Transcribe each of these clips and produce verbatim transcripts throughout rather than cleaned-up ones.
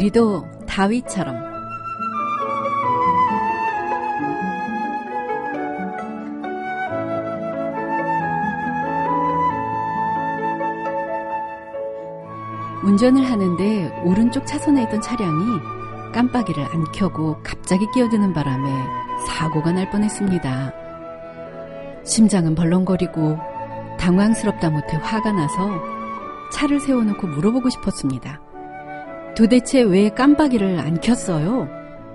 우리도 다윗처럼 운전을 하는데 오른쪽 차선에 있던 차량이 깜빡이를 안 켜고 갑자기 끼어드는 바람에 사고가 날 뻔했습니다. 심장은 벌렁거리고 당황스럽다 못해 화가 나서 차를 세워놓고 물어보고 싶었습니다. 도대체 왜 깜빡이를 안 켰어요?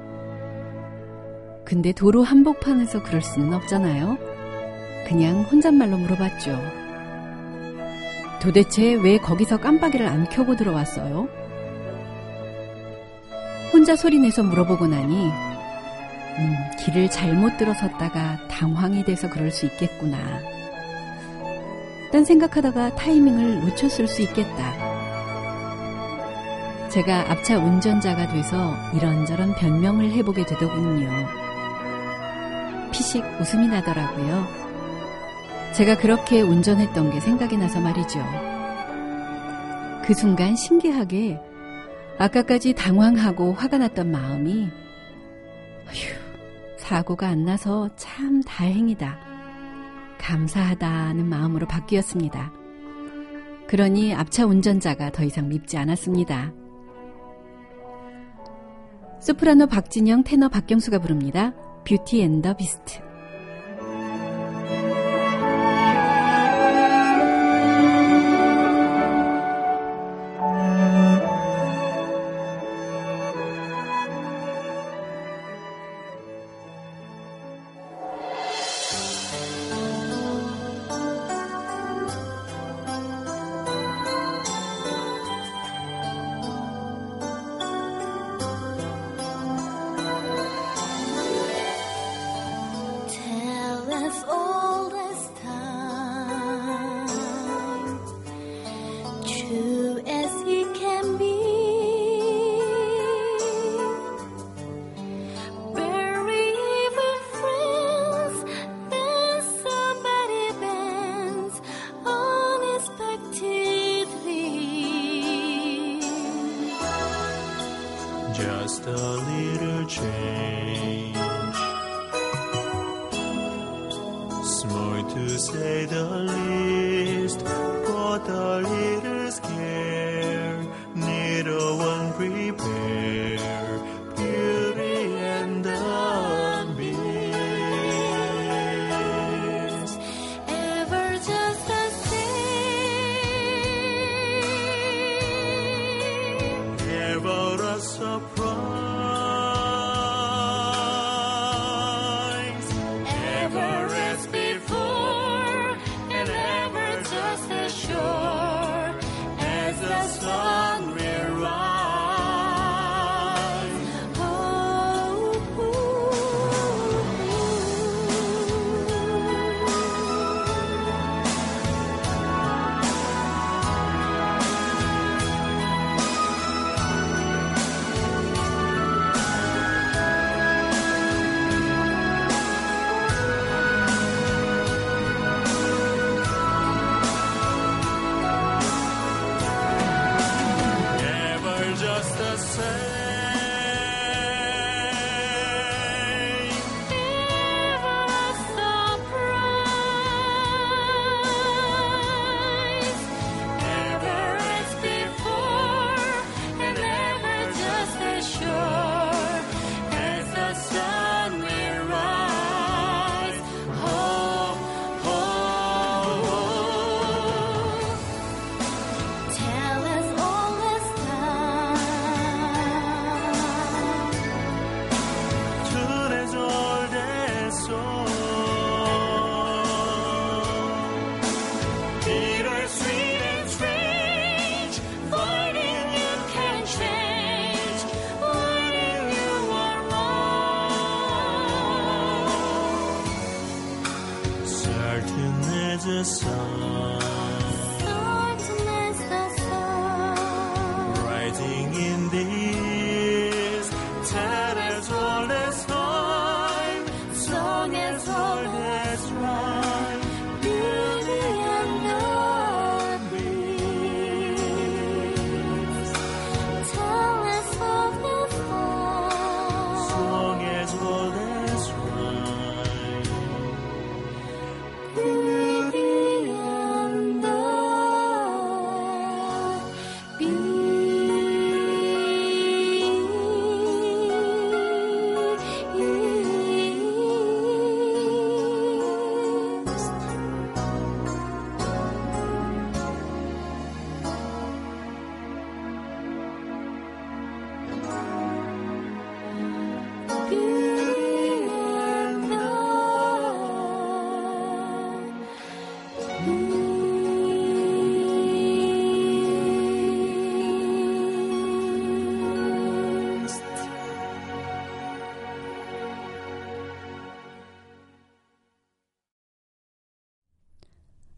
근데 도로 한복판에서 그럴 수는 없잖아요. 그냥 혼잣말로 물어봤죠. 도대체 왜 거기서 깜빡이를 안 켜고 들어왔어요? 혼자 소리내서 물어보고 나니 음, 길을 잘못 들어섰다가 당황이 돼서 그럴 수 있겠구나. 딴 생각하다가 타이밍을 놓쳤을 수 있겠다. 제가 앞차 운전자가 돼서 이런저런 변명을 해보게 되더군요. 피식 웃음이 나더라고요. 제가 그렇게 운전했던 게 생각이 나서 말이죠. 그 순간 신기하게 아까까지 당황하고 화가 났던 마음이 휴, 사고가 안 나서 참 다행이다. 감사하다는 마음으로 바뀌었습니다. 그러니 앞차 운전자가 더 이상 밉지 않았습니다. 소프라노 박진영, 테너 박경수가 부릅니다. 뷰티 앤 더 비스트. Just a little change, small to say the least, but a little scare, neither one prepare, beauty and the beast, ever just the same, ever a surprise, ever as before, and ever just as sure as the sun will rise. Oh, ever just the same, ever a surprise, ever as before, and ever just as sure as the sun will rise. Oh, oh, oh. Tell us all this time. Today's all that song. Bitter, sweet, and strange. Finding you can change. Finding you are wrong. Certain as the sun. Certain as the sun. Rising in the east. Tell as old as time. Song as old as rhyme. Beauty and the beast. Tell us all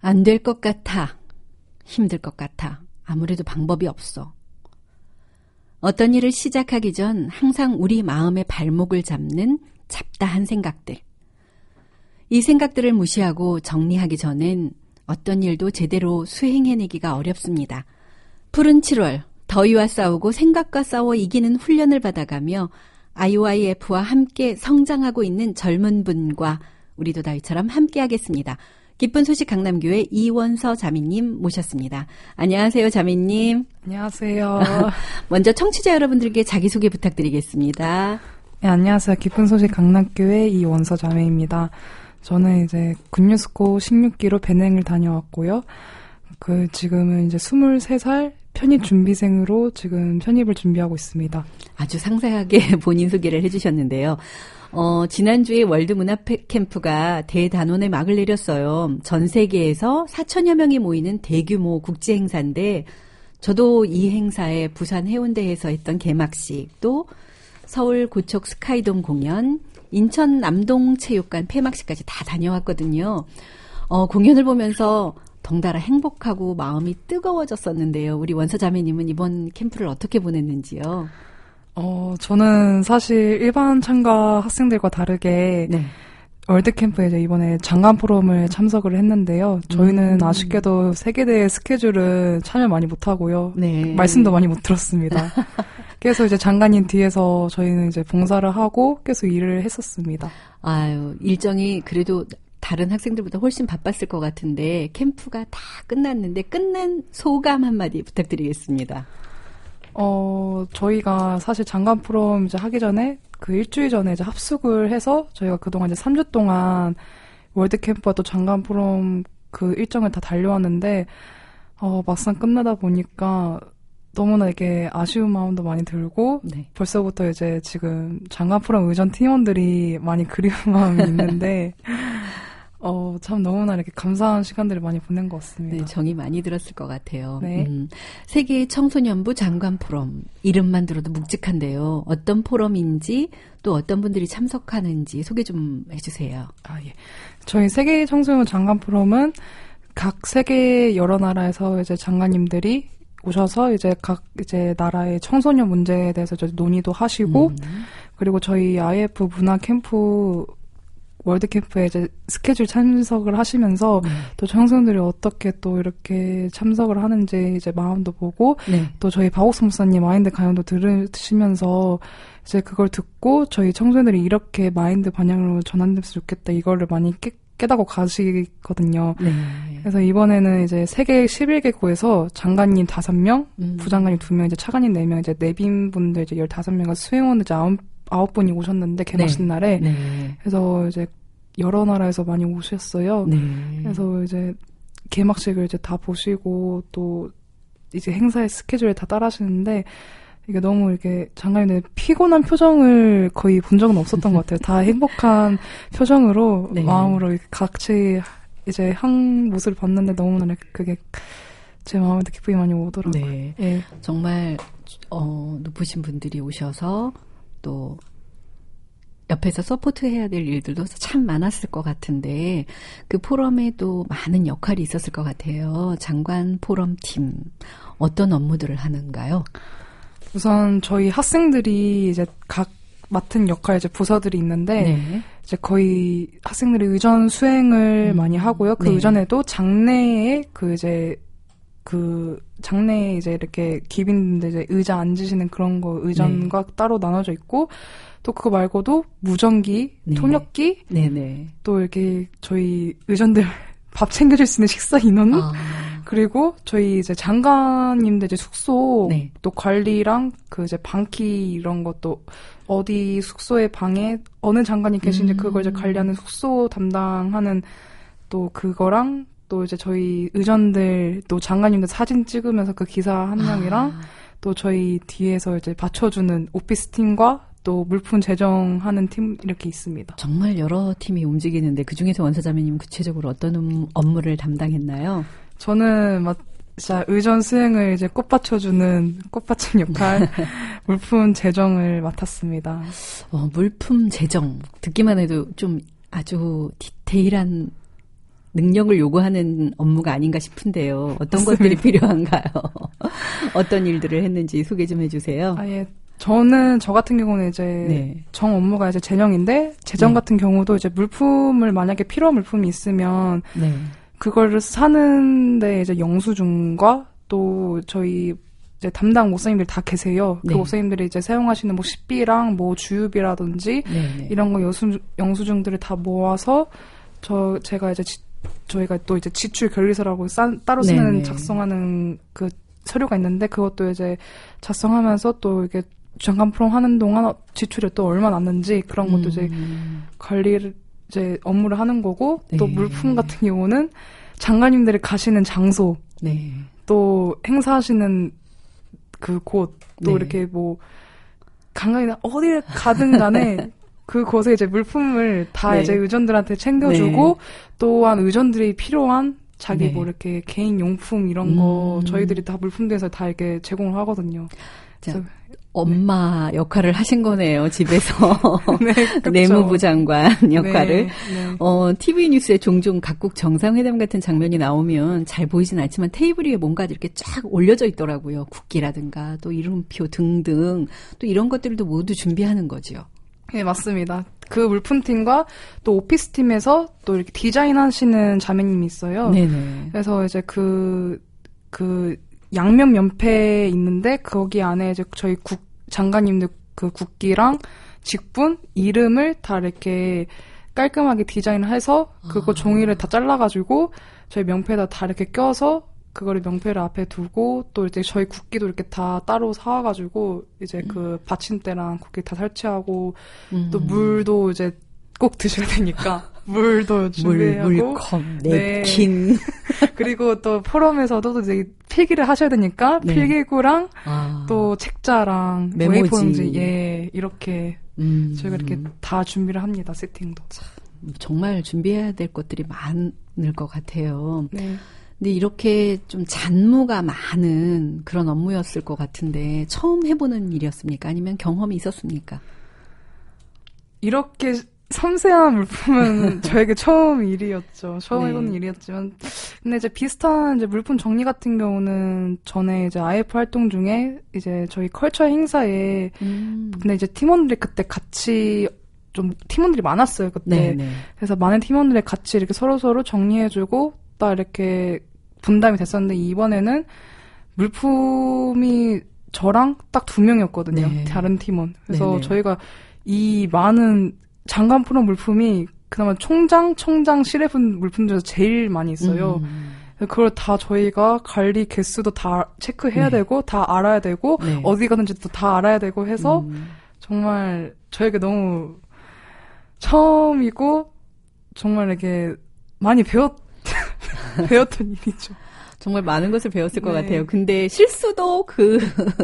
안 될 것 같아. 힘들 것 같아. 아무래도 방법이 없어. 어떤 일을 시작하기 전 항상 우리 마음의 발목을 잡는 잡다한 생각들. 이 생각들을 무시하고 정리하기 전엔 어떤 일도 제대로 수행해내기가 어렵습니다. 푸른 칠월, 더위와 싸우고 생각과 싸워 이기는 훈련을 받아가며 아이오아이에프와 함께 성장하고 있는 젊은 분과 우리도 다윗처럼 함께하겠습니다. 기쁜 소식 강남교회 이원서 자매님 모셨습니다. 안녕하세요, 자매님. 안녕하세요. 먼저 청취자 여러분들께 자기소개 부탁드리겠습니다. 네, 안녕하세요. 기쁜 소식 강남교회 이원서 자매입니다. 저는 이제 군유스코 십육 기로 배낭을 다녀왔고요. 그 지금은 이제 스물세 살 편입 준비생으로 지금 편입을 준비하고 있습니다. 아주 상세하게 본인 소개를 해주셨는데요. 어, 지난주에 월드문화 캠프가 대단원의 막을 내렸어요. 전 세계에서 사천여 명이 모이는 대규모 국제 행사인데 저도 이 행사에 부산 해운대에서 했던 개막식, 또 서울 고척 스카이돔 공연, 인천 남동체육관 폐막식까지 다 다녀왔거든요. 어, 공연을 보면서 덩달아 행복하고 마음이 뜨거워졌었는데요. 우리 원서 자매님은 이번 캠프를 어떻게 보냈는지요? 어, 저는 사실 일반 참가 학생들과 다르게 네. 월드캠프에 이제 이번에 장관 포럼을 참석을 했는데요. 저희는 음. 아쉽게도 세계대회 스케줄은 참여 많이 못하고요. 네. 말씀도 많이 못 들었습니다. 그래서 이제 장관님 뒤에서 저희는 이제 봉사를 하고 계속 일을 했었습니다. 아유, 일정이 그래도 다른 학생들보다 훨씬 바빴을 것 같은데 캠프가 다 끝났는데 끝난 소감 한마디 부탁드리겠습니다. 어, 저희가 사실 장관 포럼 이제 하기 전에 그 일주일 전에 이제 합숙을 해서 저희가 그동안 이제 삼 주 동안 월드캠프와 또 장관 포럼 그 일정을 다 달려왔는데, 어, 막상 끝나다 보니까 너무나 이게 아쉬운 마음도 많이 들고, 네. 벌써부터 이제 지금 장관 포럼 의전 팀원들이 많이 그리운 마음이 있는데, 어, 참 너무나 이렇게 감사한 시간들을 많이 보낸 것 같습니다. 네, 정이 많이 들었을 것 같아요. 네. 음, 세계 청소년부 장관 포럼, 이름만 들어도 묵직한데요. 어떤 포럼인지 또 어떤 분들이 참석하는지 소개 좀 해주세요. 아, 예. 저희 세계 청소년 장관 포럼은 각 세계 여러 나라에서 이제 장관님들이 오셔서 이제 각 이제 나라의 청소년 문제에 대해서 논의도 하시고, 음. 그리고 저희 아이에프 문화 캠프 월드캠프에 이제 스케줄 참석을 하시면서 네. 또 청소년들이 어떻게 또 이렇게 참석을 하는지 이제 마음도 보고 네. 또 저희 박옥수 목사님 마인드 강연도 들으시면서 이제 그걸 듣고 저희 청소년들이 이렇게 마인드 방향으로 전환됐으면 좋겠다 이거를 많이 깨, 깨닫고 가시거든요. 네. 그래서 이번에는 이제 세계 십일 개국에서 장관님 다섯 명, 음. 부장관님 두 명, 이제 차관님 네 명, 이제 내빈 분들 이제 열다섯 명과 수행원 이제 아홉 아홉 분이 오셨는데 개막식 네. 날에 네. 그래서 이제 여러 나라에서 많이 오셨어요. 네. 그래서 이제 개막식을 이제 다 보시고 또 이제 행사의 스케줄에 다 따라하시는데 이게 너무 이렇게 장관님들 피곤한 표정을 거의 본 적은 없었던 것 같아요. 다 행복한 표정으로 네. 마음으로 이렇게 같이 이제 한 모습을 봤는데 너무나 그게 제 마음에도 기쁨이 많이 오더라고요. 네. 네. 정말 어, 높으신 분들이 오셔서 또 옆에서 서포트해야 될 일들도 참 많았을 것 같은데 그 포럼에도 많은 역할이 있었을 것 같아요. 장관 포럼 팀 어떤 업무들을 하는가요? 우선 저희 학생들이 이제 각 맡은 역할 이제 부서들이 있는데 네. 이제 거의 학생들이 의전 수행을 음. 많이 하고요. 그 네. 의전에도 장내에 그 이제 그 장내에 이제 이렇게 기빈들 이제 의자 앉으시는 그런 거 의전과 네. 따로 나눠져 있고 또 그거 말고도 무전기, 네. 통역기, 네네. 또 이렇게 저희 의전들 밥 챙겨줄 수 있는 식사 인원, 아. 그리고 저희 이제 장관님들 이제 숙소 네. 또 관리랑 그 이제 방키 이런 것도 어디 숙소의 방에 어느 장관이 계신지 음. 그걸 이제 관리하는 숙소 담당하는 또 그거랑 또 이제 저희 의전들 또 장관님들 사진 찍으면서 그 기사 한 명이랑 아. 또 저희 뒤에서 이제 받쳐주는 오피스 팀과 또 물품 제정하는 팀 이렇게 있습니다. 정말 여러 팀이 움직이는데 그중에서 원서자매님은 구체적으로 어떤 업무를 담당했나요? 저는 막 진짜 의전 수행을 이제 꽃 받쳐주는 꽃받침 역할, 물품 제정을 맡았습니다. 어, 물품 제정 듣기만 해도 좀 아주 디테일한 능력을 요구하는 업무가 아닌가 싶은데요. 어떤 것들이 필요한가요? 어떤 일들을 했는지 소개 좀 해주세요. 아, 예. 저는 저 같은 경우는 이제 네. 정 업무가 이제 재정인데 재정 네. 같은 경우도 이제 물품을 만약에 필요한 물품이 있으면 네. 그거를 사는데 이제 영수증과 또 저희 이제 담당 목사님들 다 계세요. 네. 그 목사님들이 이제 사용하시는 뭐 식비랑 뭐 주유비라든지 네, 네. 이런 거 영수, 영수증들을 다 모아서 저 제가 이제 지, 저희가 또 이제 지출 결의서라고 싸, 따로 쓰는 네, 네. 작성하는 그 서류가 있는데 그것도 이제 작성하면서 또 이게 장관 프롬 하는 동안 지출이 또 얼마 났는지 그런 것도 음. 이제 관리를 이제 업무를 하는 거고 네. 또 물품 같은 경우는 장관님들이 가시는 장소 네. 또 행사하시는 그 곳 또 네. 이렇게 뭐 관광이나 어디를 가든 간에 그곳에 이제 물품을 다 네. 이제 의전들한테 챙겨주고 네. 또한 의전들이 필요한 자기 네. 뭐 이렇게 개인 용품 이런 거 음. 저희들이 다 물품대에서 다 이렇게 제공을 하거든요. 자, 그래서 엄마 역할을 하신 거네요, 집에서. 네, 그렇죠. 내무부 장관 역할을. 네, 네. 어, 티비 뉴스에 종종 각국 정상회담 같은 장면이 나오면 잘 보이진 않지만 테이블 위에 뭔가 이렇게 쫙 올려져 있더라고요. 국기라든가 또 이름표 등등 또 이런 것들도 모두 준비하는 거죠. 네, 맞습니다. 그 물품팀과 또 오피스팀에서 또 이렇게 디자인하시는 자매님이 있어요. 네네. 그래서 이제 그, 그, 양면 면패 있는데 거기 안에 이제 저희 국 장관님들 그 국기랑 직분 이름을 다 이렇게 깔끔하게 디자인을 해서 그거 아. 종이를 다 잘라가지고 저희 명패에다 다 이렇게 껴서 그거를 명패를 앞에 두고 또 이제 저희 국기도 이렇게 다 따로 사와가지고 이제 그 받침대랑 국기 다 설치하고 음. 또 물도 이제 꼭 드셔야 되니까 물도 물, 준비하고 물컵, 네. 냅킨. 그리고 또 포럼에서도 이제 필기를 하셔야 되니까 네. 필기구랑 아. 또 책자랑 메모지. 웨이포용지 예 이렇게 음. 저희가 이렇게 다 준비를 합니다. 세팅도. 정말 준비해야 될 것들이 많을 것 같아요. 네. 근데 이렇게 좀 잔무가 많은 그런 업무였을 것 같은데 처음 해보는 일이었습니까? 아니면 경험이 있었습니까? 이렇게 섬세한 물품은 저에게 처음 일이었죠. 처음 네. 해보는 일이었지만 근데 이제 비슷한 이제 물품 정리 같은 경우는 전에 이제 아이에프 활동 중에 이제 저희 컬처 행사에 음. 근데 이제 팀원들이 그때 같이 좀 팀원들이 많았어요 그때. 네네. 그래서 많은 팀원들이 같이 이렇게 서로 서로 정리해주고 딱 이렇게 분담이 됐었는데 이번에는 물품이 저랑 딱 두 명이었거든요. 네. 다른 팀원. 그래서 네네. 저희가 이 많은 장관 프로 물품이 그나마 총장, 청장, 시래분 물품 중에서 제일 많이 있어요. 음. 그걸 다 저희가 관리 개수도 다 체크해야 네. 되고 다 알아야 되고 네. 어디 가든지 또 다 알아야 되고 해서 음. 정말 저에게 너무 처음이고 정말 이렇게 많이 배웠 배웠던 일이죠. 정말 많은 것을 배웠을 것 네. 같아요. 근데 실수도 그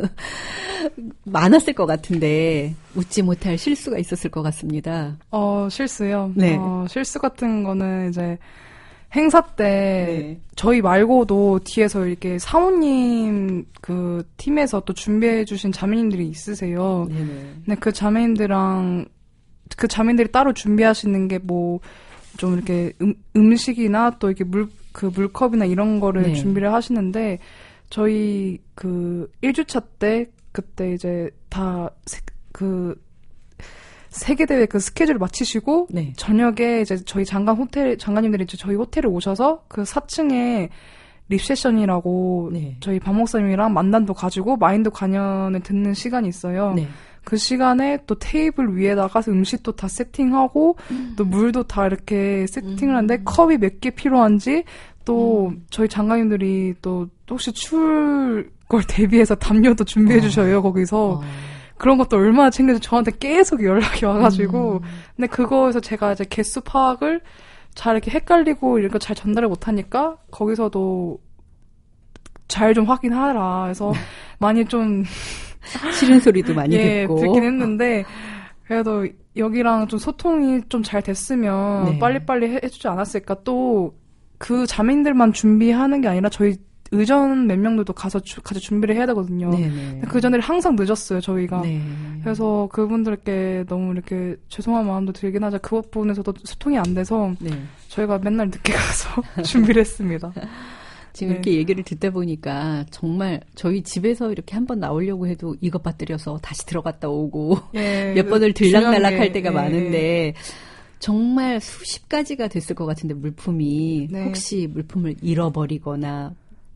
많았을 것 같은데 웃지 못할 실수가 있었을 것 같습니다. 어 실수요. 네. 어, 실수 같은 거는 이제 행사 때 네. 저희 말고도 뒤에서 이렇게 사모님 그 팀에서 또 준비해 주신 자매님들이 있으세요. 네네. 근데 그 자매님들랑 그 자매님들이 따로 준비하시는 게 뭐 좀 이렇게 음, 음식이나 또 이렇게 물 그 물컵이나 이런 거를 네. 준비를 하시는데 저희 그 일 주차 때 그때 이제 다 그 세계대회 그 스케줄을 마치시고 네. 저녁에 이제 저희 장관 호텔 장관님들이 이제 저희 호텔에 오셔서 그 사 층에 립세션이라고 네. 저희 박 목사님이랑 만남도 가지고 마인드 강연을 듣는 시간이 있어요. 네. 그 시간에 또 테이블 위에다가 음식도 다 세팅하고 음. 또 물도 다 이렇게 세팅을 음. 하는데 컵이 몇 개 필요한지 또 음. 저희 장관님들이 또 혹시 추울 걸 대비해서 담요도 준비해 어. 주셔요 거기서. 어. 그런 것도 얼마나 챙겨서 저한테 계속 연락이 와가지고 음. 근데 그거에서 제가 이제 개수 파악을 잘 이렇게 헷갈리고 이런 거 잘 전달을 못하니까 거기서도 잘 좀 확인하라 해서 많이 좀 싫은 소리도 많이 예, 듣고 듣긴 했는데 그래도 여기랑 좀 소통이 좀 잘 됐으면 네. 빨리빨리 해, 해주지 않았을까. 또 그 자매님들만 준비하는 게 아니라 저희 의전 몇 명들도 가서 주, 같이 준비를 해야 되거든요. 네네. 그 전에 항상 늦었어요 저희가. 네. 그래서 그분들께 너무 이렇게 죄송한 마음도 들긴 하죠. 그것 부분에서도 소통이 안 돼서 네. 저희가 맨날 늦게 가서 준비를 했습니다. 지금 네. 이렇게 얘기를 듣다 보니까 정말 저희 집에서 이렇게 한번 나오려고 해도 이것 빠뜨려서 다시 들어갔다 오고 예, 몇 번을 들락날락할 때가 예, 많은데 예. 정말 수십 가지가 됐을 것 같은데 물품이 네. 혹시 물품을 잃어버리거나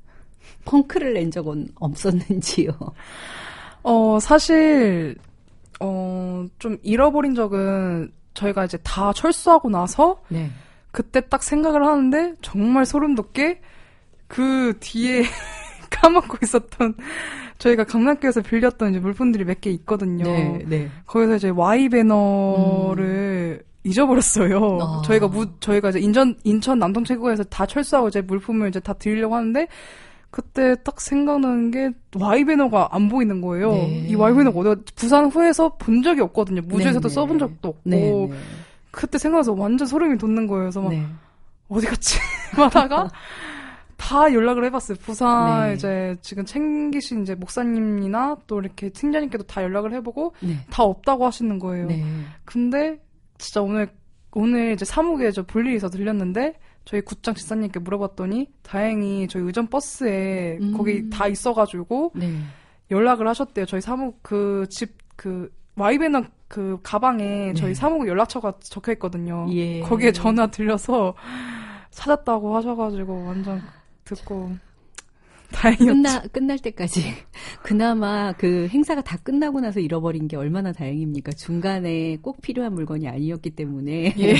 펑크를 낸 적은 없었는지요? 어 사실 어 좀 잃어버린 적은 저희가 이제 다 철수하고 나서 네. 그때 딱 생각을 하는데 정말 소름 돋게 그 뒤에 까먹고 있었던 저희가 강남교에서 빌렸던 이제 물품들이 몇 개 있거든요. 네, 네. 거기서 이제 Y 배너를 음. 잊어버렸어요. 아. 저희가 무 저희가 이제 인천 인천 남동체국에서 다 철수하고 이제 물품을 이제 다 드리려고 하는데 그때 딱 생각나는 게 Y 배너가 안 보이는 거예요. 네. 이 Y 배너가 어디 부산 후에서 본 적이 없거든요. 무주에서도 네, 써본 적도 없고 네, 네. 그때 생각나서 완전 소름이 돋는 거예요. 그래서 막 네. 어디 갔지? 하다가 다 연락을 해봤어요. 부산 네. 이제 지금 챙기신 이제 목사님이나 또 이렇게 팀장님께도 다 연락을 해보고 네. 다 없다고 하시는 거예요. 네. 근데 진짜 오늘 오늘 이제 사무국에 저 볼일이 있어서 들렸는데 저희 굿장 지사님께 물어봤더니 다행히 저희 의전 버스에 음. 거기 다 있어가지고 네. 연락을 하셨대요. 저희 사무국 그 집 그 와이베너 그 가방에 네. 저희 사무국 연락처가 적혀 있거든요. 예. 거기에 전화 들려서 찾았다고 하셔가지고 완전 듣고 다행이었죠. 끝나, 끝날 때까지 그나마 그 행사가 다 끝나고 나서 잃어버린 게 얼마나 다행입니까? 중간에 꼭 필요한 물건이 아니었기 때문에 예.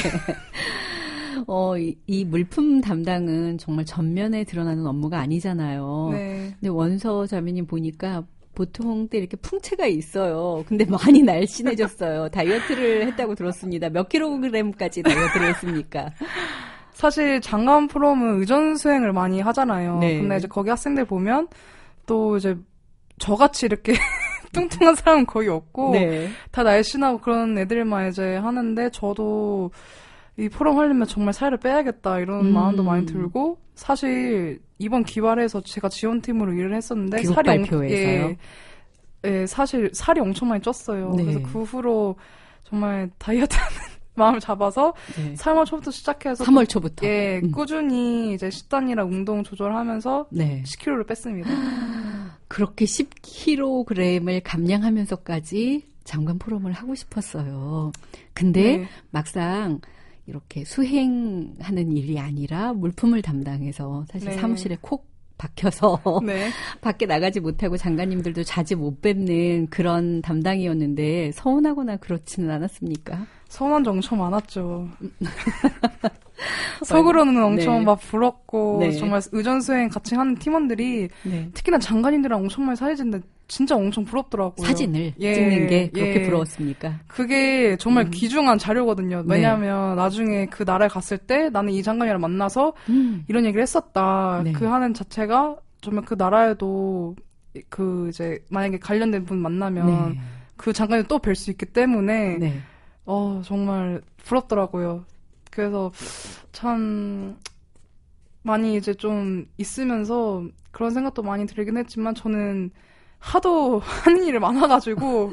어, 이, 이 물품 담당은 정말 전면에 드러나는 업무가 아니잖아요. 네. 근데 원서 자매님 보니까 보통 때 이렇게 풍채가 있어요. 근데 많이 날씬해졌어요. 다이어트를 했다고 들었습니다. 몇 킬로그램까지 다이어트를 했습니까? 사실 장관 프롬은 의전 수행을 많이 하잖아요. 네. 근데 이제 거기 학생들 보면 또 이제 저같이 이렇게 뚱뚱한 사람은 거의 없고 네. 다 날씬하고 그런 애들만 이제 하는데 저도 이 프롬 하려면 정말 살을 빼야겠다 이런 음. 마음도 많이 들고 사실 이번 기말에서 제가 지원팀으로 일을 했었는데 살이 발표에서요? 예, 예, 사실 살이 엄청 많이 쪘어요. 네. 그래서 그 후로 정말 다이어트하는 마음을 잡아서 네. 삼월 초부터 시작해서 삼월 초부터 예 음. 꾸준히 이제 식단이랑 운동 조절하면서 네. 십 킬로그램를 뺐습니다. 그렇게 십 킬로그램을 감량하면서까지 장관 프롬을 하고 싶었어요. 근데 네. 막상 이렇게 수행하는 일이 아니라 물품을 담당해서 사실 네. 사무실에 콕 박혀서 네. 밖에 나가지 못하고 장관님들도 자주 못 뵙는 그런 담당이었는데 서운하거나 그렇지는 않았습니까? 서운한 적 엄청 많았죠. 속으로는 엄청 네. 막 부럽고 네. 정말 의전 수행 같이 하는 팀원들이 네. 특히나 장관님들이랑 엄청 많이 사귀는데 진짜 엄청 부럽더라고요. 사진을 예, 찍는 게 그렇게 예. 부러웠습니까? 그게 정말 음. 귀중한 자료거든요. 왜냐하면 네. 나중에 그 나라에 갔을 때 나는 이 장관이랑 만나서 음. 이런 얘기를 했었다. 네. 그 하는 자체가 정말 그 나라에도 그 이제 만약에 관련된 분 만나면 네. 그 장관을 또 뵐 수 있기 때문에 네. 어 정말 부럽더라고요. 그래서 참 많이 이제 좀 있으면서 그런 생각도 많이 들긴 했지만 저는 하도 하는 일이 많아가지고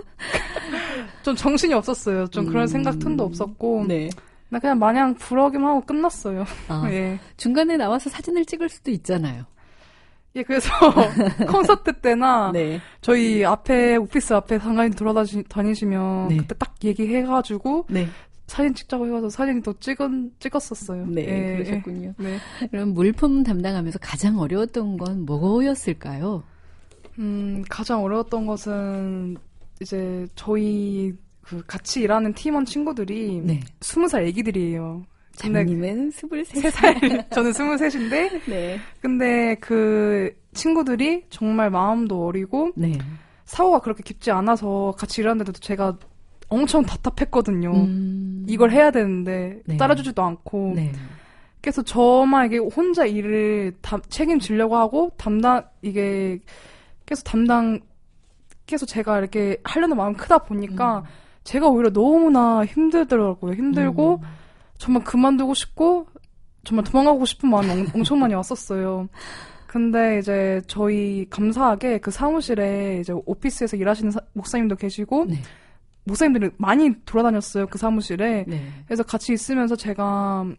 좀 정신이 없었어요. 좀 그런 음, 생각 틈도 없었고 네. 나 그냥 마냥 부러기만 하고 끝났어요. 아, 예. 중간에 나와서 사진을 찍을 수도 있잖아요. 예, 그래서 콘서트 때나 네. 저희 앞에 오피스 앞에 장관님 돌아다니시면 네. 그때 딱 얘기해가지고 네. 사진 찍자고 해가지고 사진 또 찍은, 찍었었어요. 네, 예, 그러셨군요. 예. 네. 그럼 물품 담당하면서 가장 어려웠던 건 뭐였을까요? 음, 가장 어려웠던 것은 이제 저희 그 같이 일하는 팀원 친구들이 네. 스무 살 애기들이에요. 자매님은 스물세 살. 저는 스물셋인데. 네. 근데 그 친구들이 정말 마음도 어리고 네. 사고가 그렇게 깊지 않아서 같이 일하는데도 제가 엄청 답답했거든요. 음. 이걸 해야 되는데 네. 따라주지도 않고. 네. 그래서 저만 이게 혼자 일을 다, 책임지려고 하고 담당 이게 계속 담당 계속 제가 이렇게 하려는 마음이 크다 보니까 음. 제가 오히려 너무나 힘들더라고요. 힘들고 음. 정말 그만두고 싶고 정말 도망가고 싶은 마음이 엄청 많이 왔었어요. 근데 이제 저희 감사하게 그 사무실에 이제 오피스에서 일하시는 사, 목사님도 계시고 네. 목사님들이 많이 돌아다녔어요. 그 사무실에. 네. 그래서 같이 있으면서 제가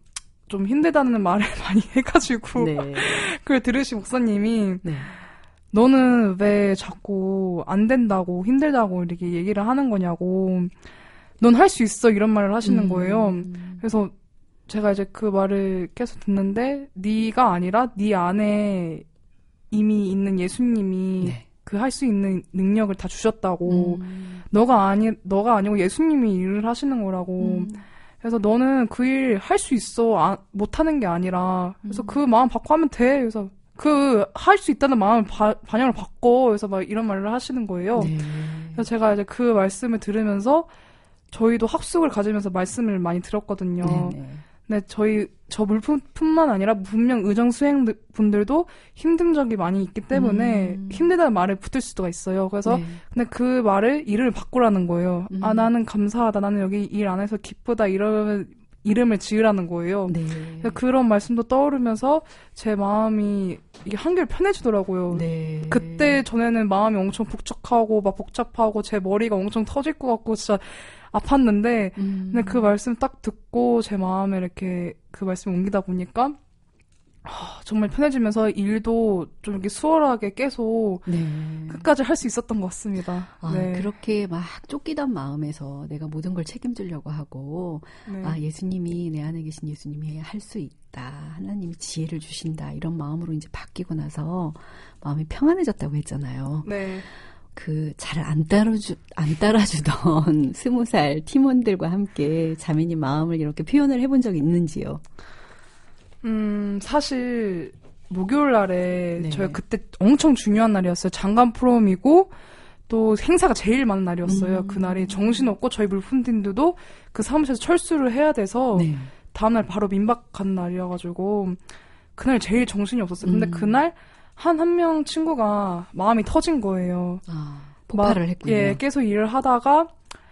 좀 힘들다는 말을 많이 해가지고 네. 그걸 들으신 목사님이 네. 너는 왜 자꾸 안 된다고 힘들다고 이렇게 얘기를 하는 거냐고 넌 할 수 있어 이런 말을 하시는 거예요. 음. 그래서 제가 이제 그 말을 계속 듣는데 네가 아니라 네 안에 이미 있는 예수님이 네. 그 할 수 있는 능력을 다 주셨다고 음. 너가 아니 너가 아니고 예수님이 일을 하시는 거라고. 음. 그래서 너는 그 일 할 수 있어. 아, 못하는 게 아니라. 그래서 음. 그 마음 바꿔 하면 돼. 그래서 그 할 수 있다는 마음을 바, 반영을 바꿔. 그래서 막 이런 말을 하시는 거예요. 네. 그래서 제가 이제 그 말씀을 들으면서 저희도 학습을 가지면서 말씀을 많이 들었거든요. 네, 네. 근데 저희 저 물품뿐만 아니라 분명 의정 수행 분들도 힘든 적이 많이 있기 때문에 음. 힘들다는 말을 붙을 수가 있어요. 그래서 네. 근데 그 말을 이름을 바꾸라는 거예요. 음. 아 나는 감사하다. 나는 여기 일 안 해서 기쁘다. 이러면 이름을 지으라는 거예요. 네. 그런 말씀도 떠오르면서 제 마음이 이게 한결 편해지더라고요. 네. 그때 전에는 마음이 엄청 복잡하고 막 복잡하고 제 머리가 엄청 터질 것 같고 진짜 아팠는데 음. 근데 그 말씀 딱 듣고 제 마음에 이렇게 그 말씀 옮기다 보니까 하, 정말 편해지면서 일도 좀 이렇게 수월하게 계속 네. 끝까지 할 수 있었던 것 같습니다. 아, 네. 그렇게 막 쫓기던 마음에서 내가 모든 걸 책임지려고 하고 네. 아 예수님이 내 안에 계신 예수님이 할 수 있다. 하나님이 지혜를 주신다. 이런 마음으로 이제 바뀌고 나서 마음이 평안해졌다고 했잖아요. 네. 그 잘 안 따라주 안 따라주던 스무 살 팀원들과 함께 자매님 마음을 이렇게 표현을 해본 적이 있는지요? 음 사실 목요일 날에 네. 저희 그때 엄청 중요한 날이었어요. 장관 프롬이고 또 행사가 제일 많은 날이었어요. 음. 그날이 정신없고 저희 물품팀들도 그 사무실에서 철수를 해야 돼서 네. 다음날 바로 민박 간 날이어가지고 그날 제일 정신이 없었어요. 근데 음. 그날 한 한 명 친구가 마음이 터진 거예요. 아, 폭발을 막, 했군요. 예, 계속 일을 하다가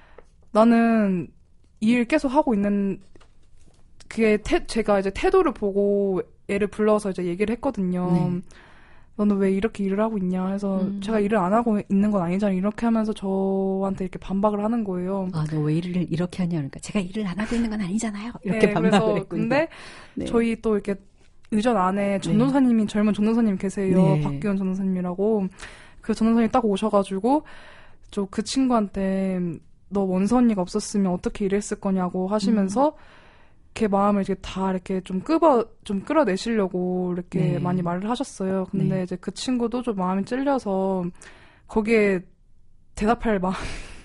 나는 이 일 계속 하고 있는 그게 태, 제가 이제 태도를 보고 애를 불러서 이제 얘기를 했거든요. 네. 너는 왜 이렇게 일을 하고 있냐 해서 음. 제가 일을 안 하고 있는 건 아니잖아. 이렇게 하면서 저한테 이렇게 반박을 하는 거예요. 아, 너 왜 일을 이렇게 하냐 그러니까 제가 일을 안 하고 있는 건 아니잖아요. 이렇게 네, 반박을 그래서 했군요. 근데 네. 저희 또 이렇게 의전 안에 전도사님이 젊은 전도사님 계세요. 네. 박기원 전도사님이라고. 그 전도사님이 딱 오셔가지고 저 그 친구한테 너 원서 언니가 없었으면 어떻게 일했을 거냐고 하시면서 걔 마음을 이렇게 다 이렇게 좀 끄어 좀 끌어내시려고 이렇게 네. 많이 말을 하셨어요. 근데 네. 이제 그 친구도 좀 마음이 찔려서 거기에 대답할 마음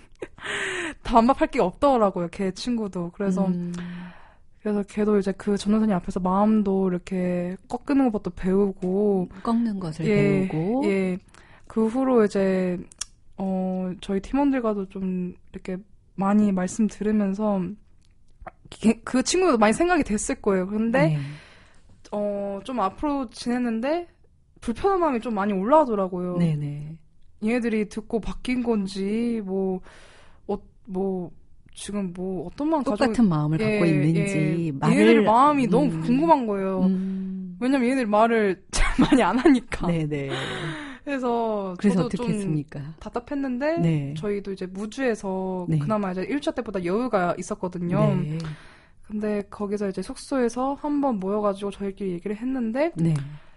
반박할 게 없더라고요. 걔 친구도. 그래서 음. 그래서 걔도 이제 그 전도사님 앞에서 마음도 이렇게 꺾는 것부터 배우고 꺾는 것을 예, 배우고 예. 그 후로 이제 어 저희 팀원들과도 좀 이렇게 많이 말씀 들으면서 게- 그 친구도 많이 생각이 됐을 거예요. 근데 네. 어 좀 앞으로 지냈는데 불편한 마음이 좀 많이 올라오더라고요. 네네. 얘네들이 듣고 바뀐 건지 뭐 어, 뭐 지금 뭐 어떤 마음 가지고 똑같은 마음을 예, 갖고 있는지 예. 말을 얘네들 마음이 음. 너무 궁금한 거예요. 음. 왜냐면 얘네들 말을 잘 많이 안 하니까. 네네. 그래서 그래서 저도 어떻게 좀 했습니까? 답답했는데 네. 저희도 이제 무주에서 네. 그나마 이제 일 차 때보다 여유가 있었거든요. 네. 근데 거기서 이제 숙소에서 한번 모여가지고 저희끼리 얘기를 했는데 네.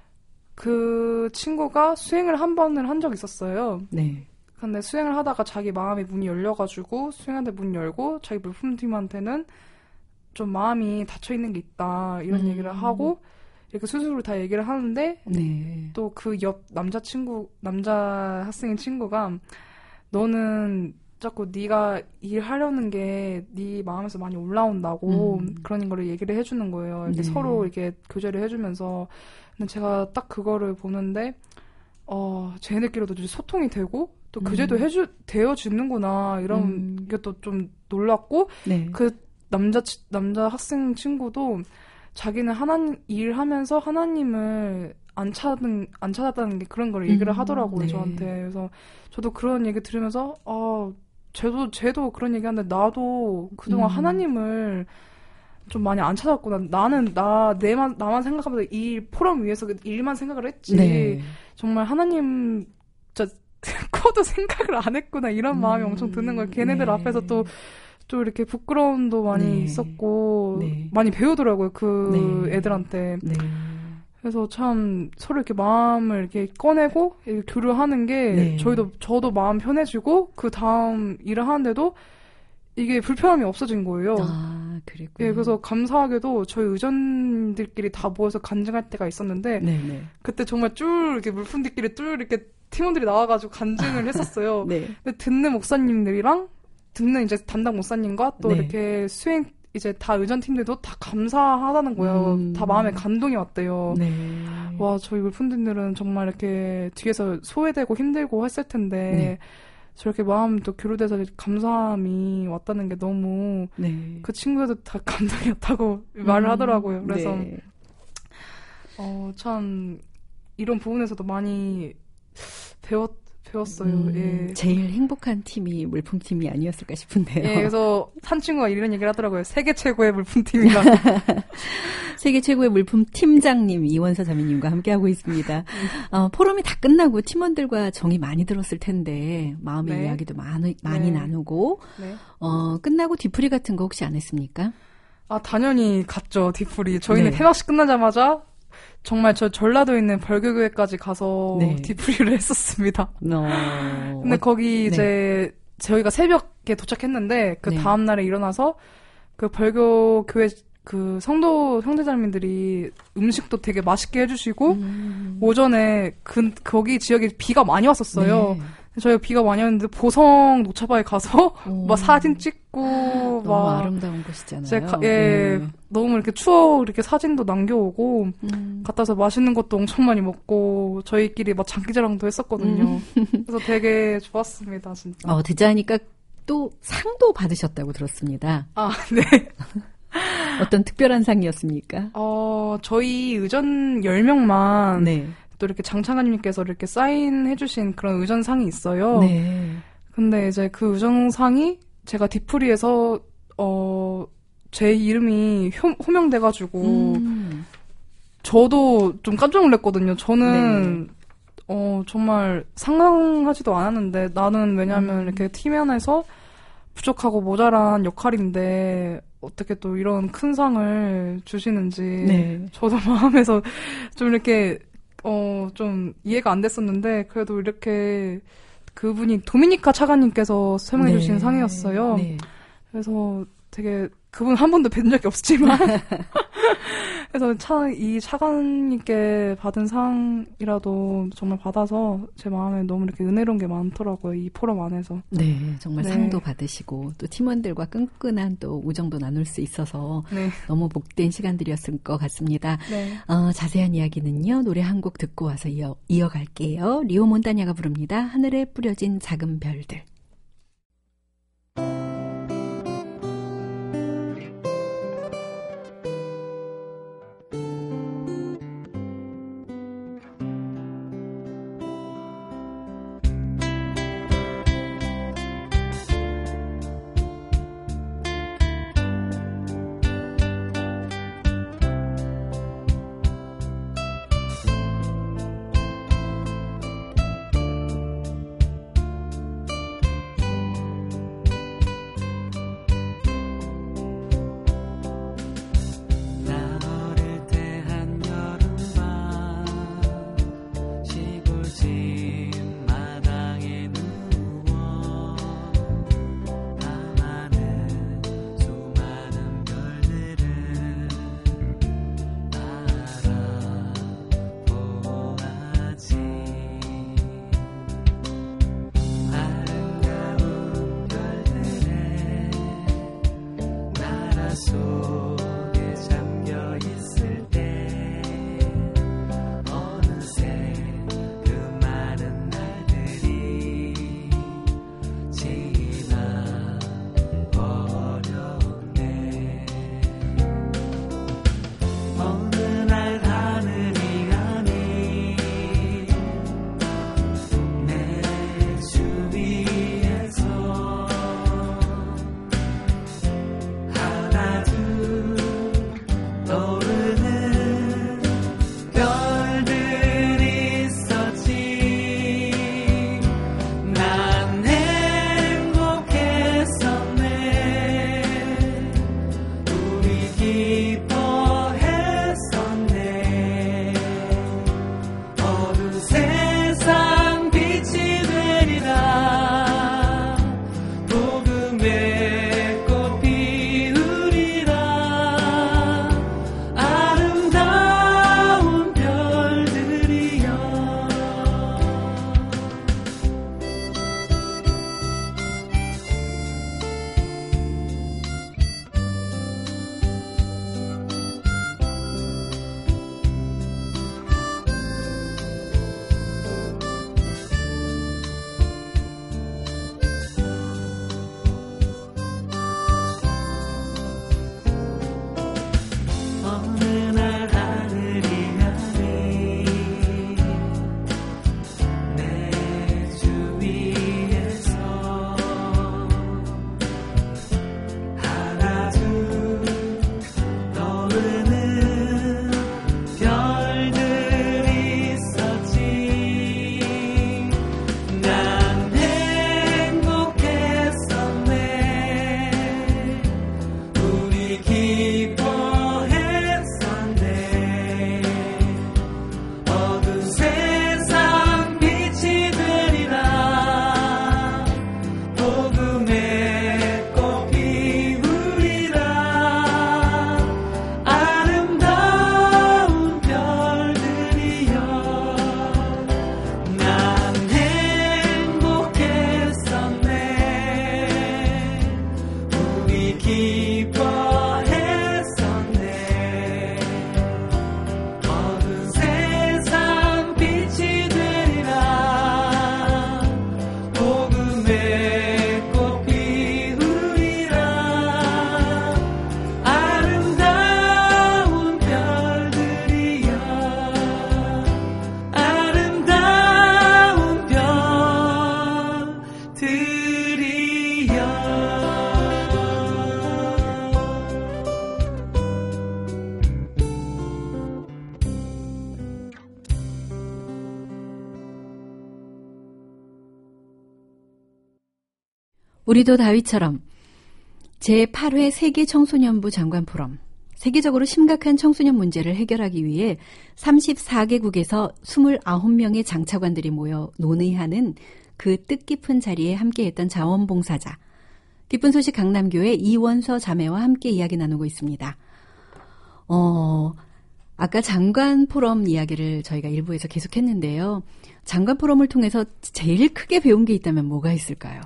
그 친구가 수행을 한 번을 한 적이 있었어요. 네. 근데 수행을 하다가 자기 마음의 문이 열려가지고 수행한테 문 열고 자기 물품팀한테는 좀 마음이 닫혀있는 게 있다 이런 음. 얘기를 하고 이렇게 스스로 다 얘기를 하는데 네. 또 그 옆 남자 친구 남자 학생인 친구가 너는 자꾸 네가 일하려는 게 네 마음에서 많이 올라온다고 음. 그런 거를 얘기를 해주는 거예요. 이렇게 네. 서로 이렇게 교제를 해주면서 근데 제가 딱 그거를 보는데 어 쟤네들끼리도 이제 소통이 되고 또 교제도 음. 해주 되어지는구나 이런 음. 게 또 좀 놀랐고 네. 그 남자 치- 남자 학생 친구도 자기는 하나님 일하면서 하나님을 안 찾는 안 찾았다는 게 그런 걸 얘기를 음, 하더라고요 네. 저한테. 그래서 저도 그런 얘기 들으면서 아 쟤도 쟤도 그런 얘기하는데 나도 그동안 음. 하나님을 하나님을 좀 많이 안 찾았구나. 나는 나 내만 나만 생각하면서 이 포럼 위에서 그 일만 생각을 했지. 네. 정말 하나님 진짜 코도 생각을 안 했구나 이런 마음이 음, 엄청 드는 거예요. 걔네들 네. 앞에서 또 좀 이렇게 부끄러움도 많이 네. 있었고 네. 많이 배우더라고요. 그 네. 애들한테. 네. 그래서 참 서로 이렇게 마음을 이렇게 꺼내고 이렇게 교류하는 게 네. 저희도 저도 마음 편해지고 그 다음 일을 하는데도 이게 불편함이 없어진 거예요. 아, 그랬군요. 예, 그래서 감사하게도 저희 의전들끼리 다 모여서 간증할 때가 있었는데 네네. 그때 정말 쭉 이렇게 물품들끼리 쭉 이렇게 팀원들이 나와가지고 간증을 했었어요. 네. 근데 듣는 목사님들이랑 듣는 이제 담당 목사님과 또 네. 이렇게 수행 이제 다 의전팀들도 다 감사하다는 거예요. 음. 다 마음에 감동이 왔대요. 네. 와, 저희 물품들은 정말 이렇게 뒤에서 소외되고 힘들고 했을 텐데 네. 저렇게 마음도 교류돼서 감사함이 왔다는 게 너무 네. 그 친구들도 다 감동이었다고 말을 음. 하더라고요. 그래서 네. 어, 참 이런 부분에서도 많이 배웠 배웠어요. 음, 예. 제일 행복한 팀이 물품팀이 아니었을까 싶은데요. 예, 그래서 한 친구가 이런 얘기를 하더라고요. 세계 최고의 물품팀이라. 세계 최고의 물품 팀장님 이원서 자매님과 함께하고 있습니다. 어, 포럼이 다 끝나고 팀원들과 정이 많이 들었을 텐데 마음의 네. 이야기도 많이, 많이 네. 나누고 네. 어, 끝나고 뒤풀이 같은 거 혹시 안 했습니까? 아, 당연히 갔죠, 뒤풀이. 저희는 네. 퇴학식 끝나자마자 정말 저 전라도에 있는 벌교교회까지 가서 네. 뒤풀이를 했었습니다. 어, 근데 거기 네. 이제 저희가 새벽에 도착했는데 그 네. 다음날에 일어나서 그 벌교교회 그 성도 형제자매들이 음식도 되게 맛있게 해주시고 음. 오전에 그 거기 지역에 비가 많이 왔었어요. 네. 저희가 비가 많이 왔는데 보성 노차바에 가서 오. 막 사진 찍고 너무 막 아름다운 곳이잖아요. 이제 가, 예, 네. 너무 이렇게 추억 이렇게 사진도 남겨오고 음. 갔다 와서 맛있는 것도 엄청 많이 먹고 저희끼리 막 장기자랑도 했었거든요. 그래서 되게 좋았습니다, 진짜. 어, 듣자 하니까 또 상도 받으셨다고 들었습니다. 아, 네. 어떤 특별한 상이었습니까? 어, 저희 의전 열 명만 네. 또 이렇게 장차관님께서 이렇게 사인해주신 그런 의전상이 있어요. 네. 근데 이제 그 의전상이 제가 뒤풀이에서 어, 제 이름이 호, 호명돼가지고 음. 저도 좀 깜짝 놀랐거든요. 저는 네. 어, 정말 상상하지도 않았는데 나는 왜냐하면 음. 이렇게 팀 안에서 부족하고 모자란 역할인데 어떻게 또 이런 큰 상을 주시는지 네. 저도 마음에서 좀 이렇게 어, 좀 이해가 안 됐었는데 그래도 이렇게 그분이 도미니카 차관님께서 설명해 네. 주신 상이었어요. 네. 그래서 되게 그분 한 번도 뵌 적이 없지만 그래서 차, 이 차관님께 받은 상이라도 정말 받아서 제 마음에 너무 이렇게 은혜로운 게 많더라고요. 이 포럼 안에서. 네, 정말 네. 상도 받으시고 또 팀원들과 끈끈한 또 우정도 나눌 수 있어서 네. 너무 복된 시간들이었을 것 같습니다. 네. 어, 자세한 이야기는요. 노래 한 곡 듣고 와서 이어, 이어갈게요. 리오 몬타냐가 부릅니다. 하늘에 뿌려진 작은 별들. 우리도 다윗처럼 제팔 회 세계 청소년부 장관 포럼, 세계적으로 심각한 청소년 문제를 해결하기 위해 삼십사 개국에서 이십구 명의 장차관들이 모여 논의하는 그 뜻깊은 자리에 함께했던 자원봉사자, 기쁜 소식 강남교회 이원서 자매와 함께 이야기 나누고 있습니다. 어, 아까 장관 포럼 이야기를 저희가 일부에서 계속했는데요. 장관 포럼을 통해서 제일 크게 배운 게 있다면 뭐가 있을까요?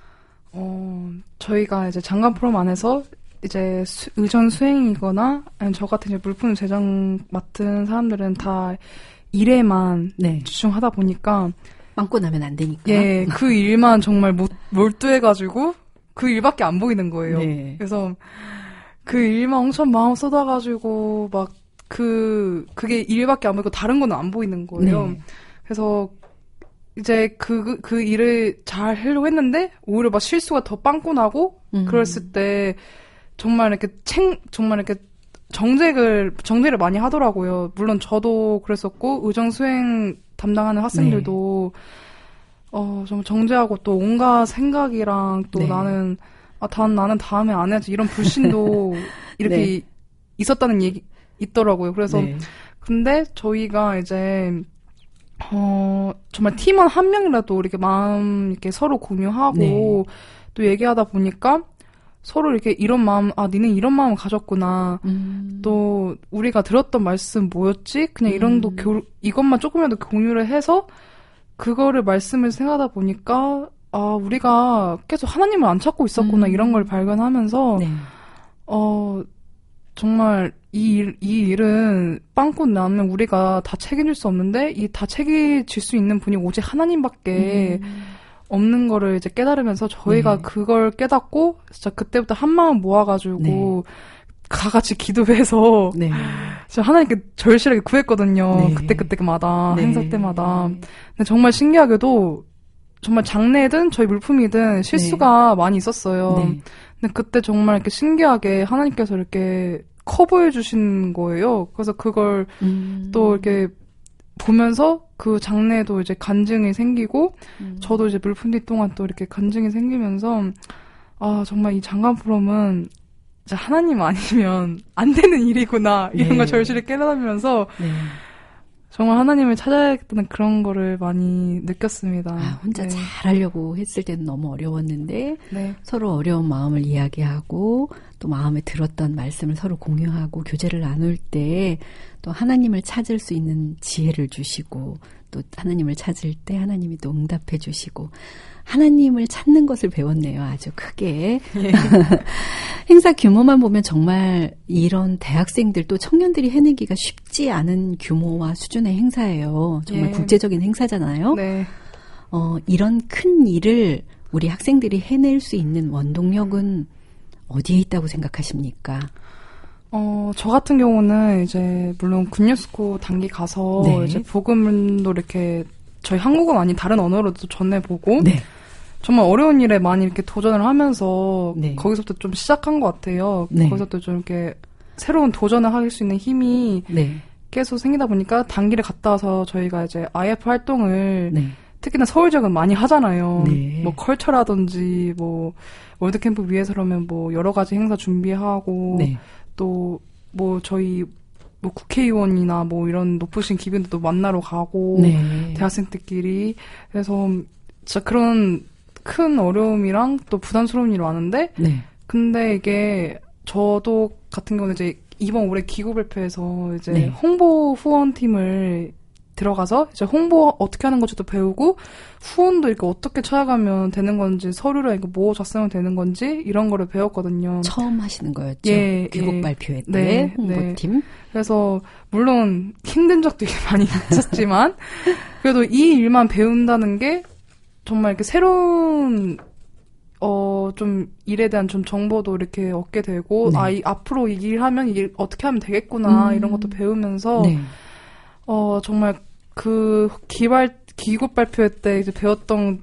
어, 저희가 이제 장관 포럼 안에서 이제 수, 의전 수행이거나 아니면 저 같은 이제 물품 제작 맡은 사람들은 다 일에만 네. 집중하다 보니까 빵꾸 나면 안 되니까. 예, 그 일만 정말 못, 몰두해가지고 그 일밖에 안 보이는 거예요. 네. 그래서 그 일만 엄청 마음 쏟아가지고 막 그 그게 일밖에 안 보이고 다른 건 안 보이는 거예요. 네. 그래서 이제 그, 그, 그 일을 잘 하려고 했는데 오히려 막 실수가 더 빵꾸 나고 음. 그랬을 때 정말 이렇게 챙 정말 이렇게 정색을 정제를 많이 하더라고요. 물론 저도 그랬었고 의정 수행 담당하는 학생들도 네. 어, 좀 정제하고 또 온갖 생각이랑 또 네. 나는 아, 다, 나는 다음에 안 해야지 이런 불신도 이렇게 네. 있었다는 얘기 있더라고요. 그래서 네. 근데 저희가 이제 어, 정말 팀원 한 명이라도 이렇게 마음 이렇게 서로 공유하고 네. 또 얘기하다 보니까 서로 이렇게 이런 마음, 아, 니네 이런 마음 가졌구나. 음. 또 우리가 들었던 말씀 뭐였지? 그냥 이런 음. 도 교, 이것만 조금이라도 공유를 해서 그거를 말씀을 생각하다 보니까 아, 우리가 계속 하나님을 안 찾고 있었구나. 음. 이런 걸 발견하면서 네. 어, 정말 이, 일, 이 일은 빵꾸 나면 우리가 다 책임질 수 없는데 이 다 책임질 수 있는 분이 오직 하나님밖에 음. 없는 거를 이제 깨달으면서 저희가 네. 그걸 깨닫고 진짜 그때부터 한 마음 모아가지고 네. 다 같이 기도해서 네. 진짜 하나님께 절실하게 구했거든요. 네. 그때 그때마다 네. 행사 때마다. 근데 정말 신기하게도 정말 장례든 저희 물품이든 실수가 많이 있었어요. 네. 근데 그때 정말 이렇게 신기하게 하나님께서 이렇게 커버해 주신 거예요. 그래서 그걸 음. 또 이렇게 보면서 그 장래에도 이제 간증이 생기고 음. 저도 이제 물품뒤 동안 또 이렇게 간증이 생기면서 아 정말 이 장관 포럼은 진짜 하나님 아니면 안 되는 일이구나 이런 네. 걸 절실히 깨달으면서 네. 정말 하나님을 찾아야겠다는 그런 거를 많이 느꼈습니다. 아, 혼자 네. 잘하려고 했을 때는 너무 어려웠는데 네. 서로 어려운 마음을 이야기하고 또 마음에 들었던 말씀을 서로 공유하고 교제를 나눌 때 또 하나님을 찾을 수 있는 지혜를 주시고 또 하나님을 찾을 때 하나님이 또 응답해 주시고 하나님을 찾는 것을 배웠네요. 아주 크게. 예. 행사 규모만 보면 정말 이런 대학생들 또 청년들이 해내기가 쉽지 않은 규모와 수준의 행사예요. 정말 예. 국제적인 행사잖아요. 네. 어, 이런 큰 일을 우리 학생들이 해낼 수 있는 원동력은 어디에 있다고 생각하십니까? 어, 저 같은 경우는 이제 물론 군유스코 단기 가서 네. 이제 복음도 이렇게 저희 한국어 아닌 다른 언어로도 전해보고 네. 정말 어려운 일에 많이 이렇게 도전을 하면서 네. 거기서부터 좀 시작한 것 같아요. 네. 거기서부터 좀 이렇게 새로운 도전을 할 수 있는 힘이 네. 계속 생기다 보니까 단기를 갔다 와서 저희가 이제 아이에프 활동을 네. 특히나 서울 지역은 많이 하잖아요. 네. 뭐 컬처라든지 뭐 월드캠프 위해서라면 뭐 여러 가지 행사 준비하고 네. 또 뭐 저희 뭐 국회의원이나 뭐 이런 높으신 기빈들도 만나러 가고 네. 대학생들끼리 그래서 진짜 그런 큰 어려움이랑 또 부담스러운 일이 많은데 네. 근데 이게 저도 같은 경우는 이제 이번 올해 기고 발표에서 이제 네. 홍보 후원팀을 들어가서 이제 홍보 어떻게 하는 건지도 배우고 후원도 이렇게 어떻게 찾아가면 되는 건지 서류를 이렇게 뭐 작성하면 되는 건지 이런 거를 배웠거든요. 처음 하시는 거였죠. 예, 귀국 예. 발표회 때 네, 홍보팀. 네. 그래서 물론 힘든 적도 많이 있었지만 그래도 이 일만 배운다는 게 정말 이렇게 새로운 어, 좀 일에 대한 좀 정보도 이렇게 얻게 되고 네. 아, 이, 앞으로 이 일 하면 이 어떻게 하면 되겠구나 음. 이런 것도 배우면서 네. 어, 정말 그 기발, 기국 발표회 때 이제 배웠던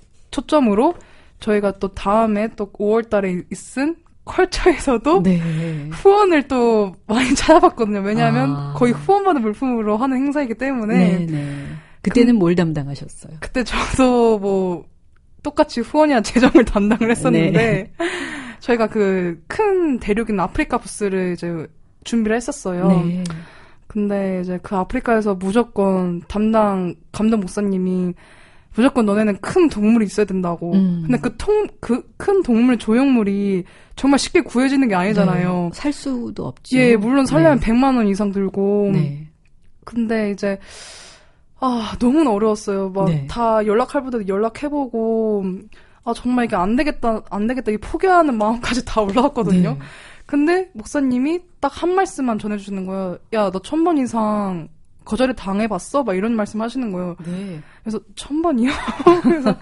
초점으로 저희가 또 다음에 또 오월 달에 있은 컬처에서도 네. 후원을 또 많이 찾아봤거든요. 왜냐하면 아. 거의 후원받은 물품으로 하는 행사이기 때문에 네, 네. 그때는 뭘 담당하셨어요? 그때 저도 뭐 똑같이 후원이나 재정을 담당을 했었는데 네. 저희가 그 큰 대륙인 아프리카 부스를 이제 준비를 했었어요. 네. 근데 이제 그 아프리카에서 무조건 담당 감독 목사님이 무조건 너네는 큰 동물이 있어야 된다고. 음. 근데 그 통, 그 큰 동물 조형물이 정말 쉽게 구해지는 게 아니잖아요. 네. 살 수도 없죠. 예, 물론 살려면 네. 백만 원 이상 들고. 네. 근데 이제, 아, 너무나 어려웠어요. 막 네. 다 연락할 분들 연락해보고, 아, 정말 이게 안 되겠다, 안 되겠다, 이 포기하는 마음까지 다 올라왔거든요. 네. 근데 목사님이 딱 한 말씀만 전해주시는 거예요. 야, 너 천 번 이상 거절을 당해봤어? 막 이런 말씀 하시는 거예요. 네. 그래서 천 번이요? 그래서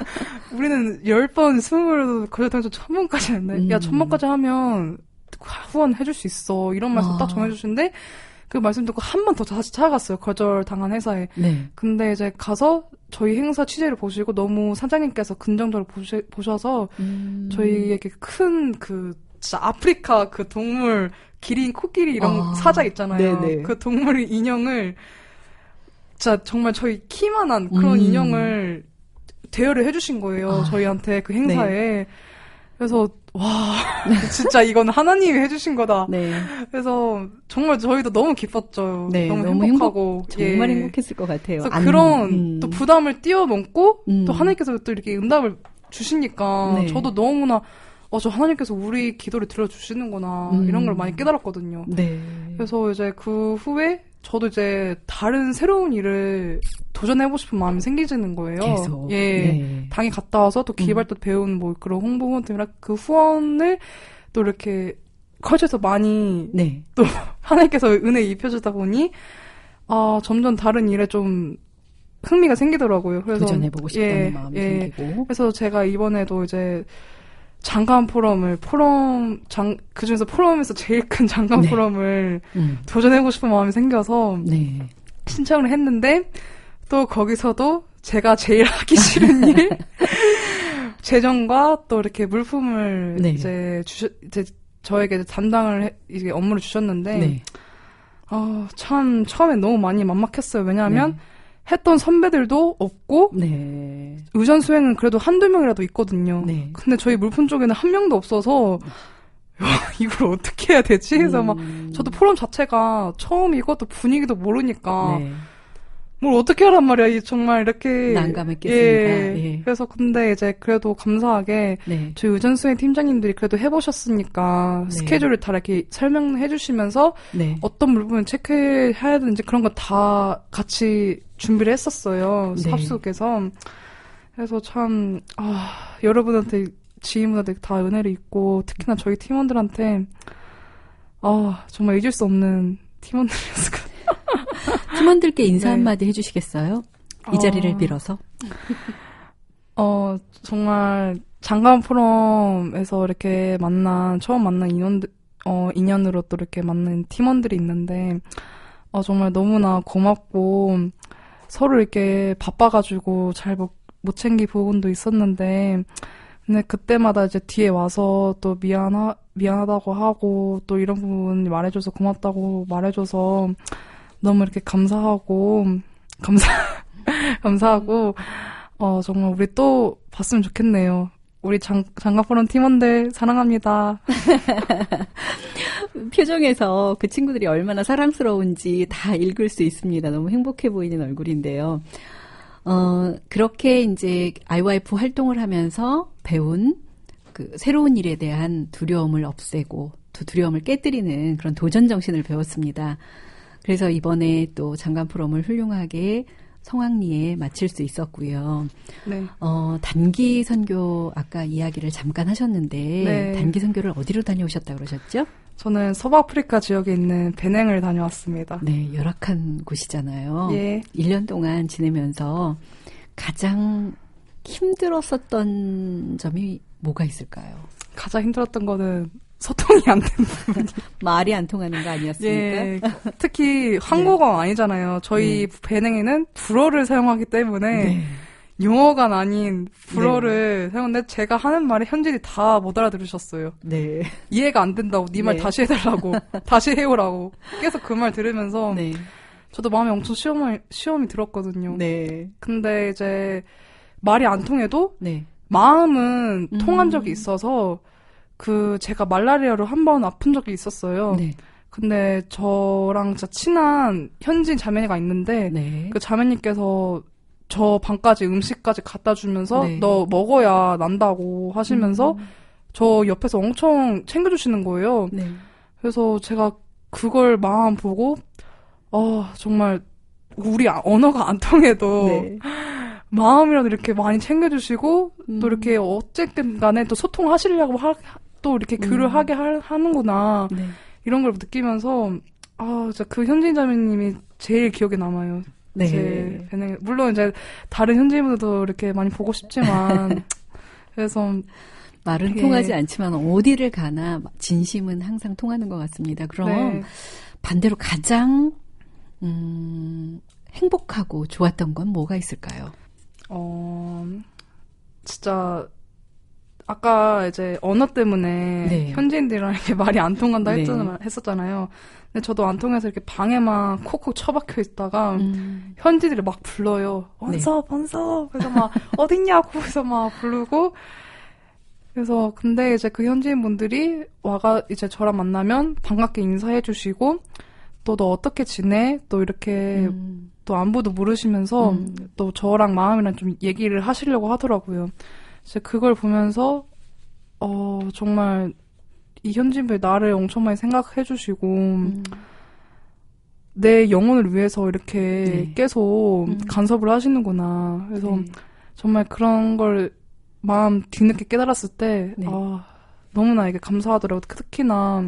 우리는 열 번, 스물도 거절당해서 천 번까지 했는데, 음. 야, 천 번까지 하면 후원 해줄 수 있어. 이런 말씀 아. 딱 전해주시는데, 그 말씀 듣고 한 번 더 다시 찾아갔어요. 거절당한 회사에. 네. 근데 이제 가서 저희 행사 취재를 보시고 너무 사장님께서 긍정적으로 보시, 보셔서 음. 저희에게 큰 그, 진짜 아프리카 그 동물, 기린, 코끼리 이런 아. 사자 있잖아요. 네네. 그 동물 인형을 진짜 정말 저희 키만한 그런 음. 인형을 대여를 해주신 거예요. 아. 저희한테 그 행사에. 그래서 와 진짜 이건 하나님이 해주신 거다. 네. 그래서 정말 저희도 너무 기뻤죠. 네, 너무, 너무 행복하고 행복, 정말 예. 행복했을 것 같아요. 그래서 안- 그런 음. 또 부담을 띄워넘고 음. 또 하나님께서 또 이렇게 응답을 주시니까 네. 저도 너무나 어, 저 하나님께서 우리 기도를 들어주시는구나 음. 이런 걸 많이 깨달았거든요. 네. 그래서 이제 그 후에 저도 이제 다른 새로운 일을 도전해보고 싶은 마음이 생기지는 거예요. 계속. 예. 네. 당에 갔다 와서 또 기발도 배운 뭐 그런 홍보 후원팀이랑 그 후원을 또 이렇게 커져서 많이 네. 또 하나님께서 은혜 입혀주다 보니 아 점점 다른 일에 좀 흥미가 생기더라고요. 그래서 도전해보고 싶다는 예, 마음이 예. 생기고. 그래서 제가 이번에도 이제 장관 포럼을 포럼 장 그중에서 포럼에서 제일 큰 장관 네. 포럼을 음. 도전해보고 싶은 마음이 생겨서 네. 신청을 했는데 또 거기서도 제가 제일 하기 싫은 일 재정과 또 이렇게 물품을 네. 이제 주셔 이제 저에게 이제 담당을 해, 이제 업무를 주셨는데 네. 아, 참 처음엔 너무 많이 막막했어요. 왜냐하면 네. 했던 선배들도 없고 네. 의전 수행은 그래도 한두 명이라도 있거든요. 네. 근데 저희 물품 쪽에는 한 명도 없어서 야, 이걸 어떻게 해야 되지? 그래서 막 음. 저도 포럼 자체가 처음이고 또 분위기도 모르니까 네. 뭘 어떻게 하란 말이야. 이 정말 이렇게 난감했겠으니까. 예. 예. 그래서 근데 이제 그래도 감사하게 네. 저희 의전 수행 팀장님들이 그래도 해보셨으니까 네. 스케줄을 다 이렇게 설명해 주시면서 네. 어떤 물품을 체크해야 되는지 그런 거 다 같이 준비를 했었어요. 네. 합숙에서. 그래서 참, 아, 여러분한테, 지인분한테 다 은혜를 잊고, 특히나 저희 팀원들한테, 아, 정말 잊을 수 없는 팀원들이었을 것 같아요. 팀원들께 인사 네. 한마디 해주시겠어요? 이 아. 자리를 빌어서. 어, 정말, 장관 포럼에서 이렇게 만난, 처음 만난 인원들, 어, 인연으로 또 이렇게 만난 팀원들이 있는데, 어, 정말 너무나 고맙고, 서로 이렇게 바빠가지고 잘 못, 못 챙기 부분도 있었는데, 근데 그때마다 이제 뒤에 와서 또 미안하, 미안하다고 하고, 또 이런 부분 말해줘서 고맙다고 말해줘서 너무 이렇게 감사하고, 감사, 감사하고, 어, 정말 우리 또 봤으면 좋겠네요. 우리 장, 장가포럼 팀원들 사랑합니다. 표정에서 그 친구들이 얼마나 사랑스러운지 다 읽을 수 있습니다. 너무 행복해 보이는 얼굴인데요. 어, 그렇게 이제 아이와이에프 활동을 하면서 배운 그 새로운 일에 대한 두려움을 없애고 또 두려움을 깨뜨리는 그런 도전 정신을 배웠습니다. 그래서 이번에 또 장관 포럼을 훌륭하게 성황리에 마칠 수 있었고요. 네. 어, 단기 선교 아까 이야기를 잠깐 하셨는데 네. 단기 선교를 어디로 다녀오셨다고 그러셨죠? 저는 서부아프리카 지역에 있는 베냉을 다녀왔습니다. 네, 열악한 곳이잖아요. 예. 일 년 동안 지내면서 가장 힘들었었던 점이 뭐가 있을까요? 가장 힘들었던 거는 소통이 안 되는 부분이. 말이 안 통하는 거 아니었습니까? 예. 특히 한국어가 아니잖아요. 저희 네. 베냉에는 불어를 사용하기 때문에 네. 영어가 아닌 불어를 사용하는데 제가 하는 말에 현진이 다 못 알아들으셨어요. 네. 이해가 안 된다고 네 말 네. 다시 해달라고 다시 해오라고 계속 그 말 들으면서 네. 저도 마음에 엄청 시험을, 시험이 들었거든요. 네. 근데 이제 말이 안 통해도 네. 마음은 음. 통한 적이 있어서 그 제가 말라리아로 한 번 아픈 적이 있었어요. 네. 근데 저랑 진짜 친한 현지인 자매가 있는데 네. 그 자매님께서 저 방까지 음식까지 갖다 주면서 네. 너 먹어야 난다고 하시면서 음. 저 옆에서 엄청 챙겨주시는 거예요. 네. 그래서 제가 그걸 마음 보고 어 정말 우리 언어가 안 통해도 네. 마음이라도 이렇게 많이 챙겨주시고 음. 또 이렇게 어쨌든 간에 또 소통하시려고 하, 또 이렇게 교류를 음. 하게 하, 하는구나 네. 이런 걸 느끼면서 아 진짜 그 현지인 자매님이 제일 기억에 남아요. 네. 제 배낭 물론 이제 다른 현지인분들도 이렇게 많이 보고 싶지만 그래서 말은 되게- 통하지 않지만 어디를 가나 진심은 항상 통하는 것 같습니다. 그럼 네. 반대로 가장 음, 행복하고 좋았던 건 뭐가 있을까요? 어 진짜 아까 이제 언어 때문에 네. 현지인들이랑 이렇게 말이 안 통한다 네. 했잖아, 했었잖아요. 근데 저도 안 통해서 이렇게 방에만 콕콕 처박혀 있다가 음, 현지들이 막 불러요. 원서, 원서. 그래서 막 어딨냐고 해서 막 부르고. 그래서 근데 이제 그 현지인분들이 와가 이제 저랑 만나면 반갑게 인사해 주시고 또 너 어떻게 지내? 또 이렇게 음, 또 안부도 물으시면서 음. 또 저랑 마음이랑 좀 얘기를 하시려고 하더라고요. 그래서 그걸 보면서 어 정말 이 현지인분이 나를 엄청 많이 생각해 주시고 음, 내 영혼을 위해서 이렇게 네. 계속 음. 간섭을 하시는구나. 그래서 네. 정말 그런 걸 마음 뒤늦게 깨달았을 때 네. 아, 너무나 이게 감사하더라고요. 특히나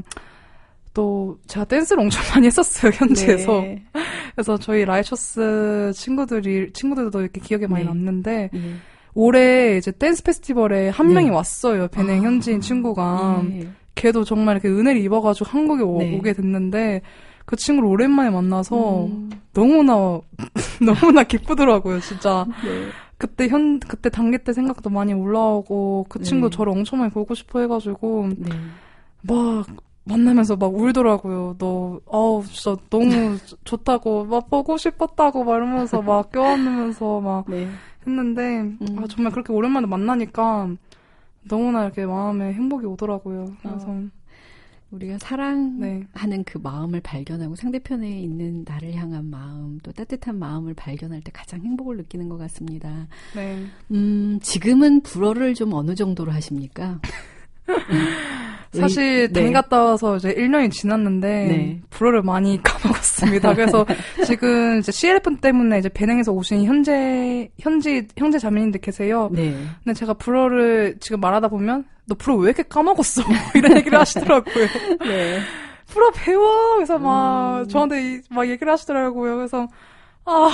또 제가 댄스를 엄청 많이 했었어요, 현지에서. 네. 그래서 저희 라이처스 친구들이 친구들도 이렇게 기억에 많이 네. 남는데 예. 올해 이제 댄스 페스티벌에 한 네. 명이 왔어요. 베냉 아, 현지인 친구가. 예. 걔도 정말 이렇게 은혜를 입어가지고 한국에 오, 네. 오게 됐는데 그 친구를 오랜만에 만나서 음, 너무나 너무나 기쁘더라고요, 진짜. 네. 그때 현 그때 단계 때 생각도 많이 올라오고 그 친구 네. 저를 엄청 많이 보고 싶어 해가지고 네. 막 만나면서 막 울더라고요. 너 어우 진짜 너무 좋다고 막 보고 싶었다고 막 이러면서 막 껴안으면서 막 네. 했는데 음. 아 정말 그렇게 오랜만에 만나니까 너무나 이렇게 마음에 행복이 오더라고요. 그래서 어. 우리가 사랑하는 네. 그 마음을 발견하고 상대편에 있는 나를 향한 마음, 또 따뜻한 마음을 발견할 때 가장 행복을 느끼는 것 같습니다. 네. 음, 지금은 불어를 좀 어느 정도로 하십니까? 사실 네. 당 갔다 와서 이제 일 년이 지났는데 네. 불어를 많이 까먹었습니다. 그래서 지금 이제 씨엘에프 때문에 이제 베냉에서 오신 현재 현지 형제 자매님들 계세요. 네. 근데 제가 불어를 지금 말하다 보면 너 불어 왜 이렇게 까먹었어? 이런 얘기를 하시더라고요. 네. 불어 배워. 그래서 막 음. 저한테 이- 막 얘기를 하시더라고요. 그래서 아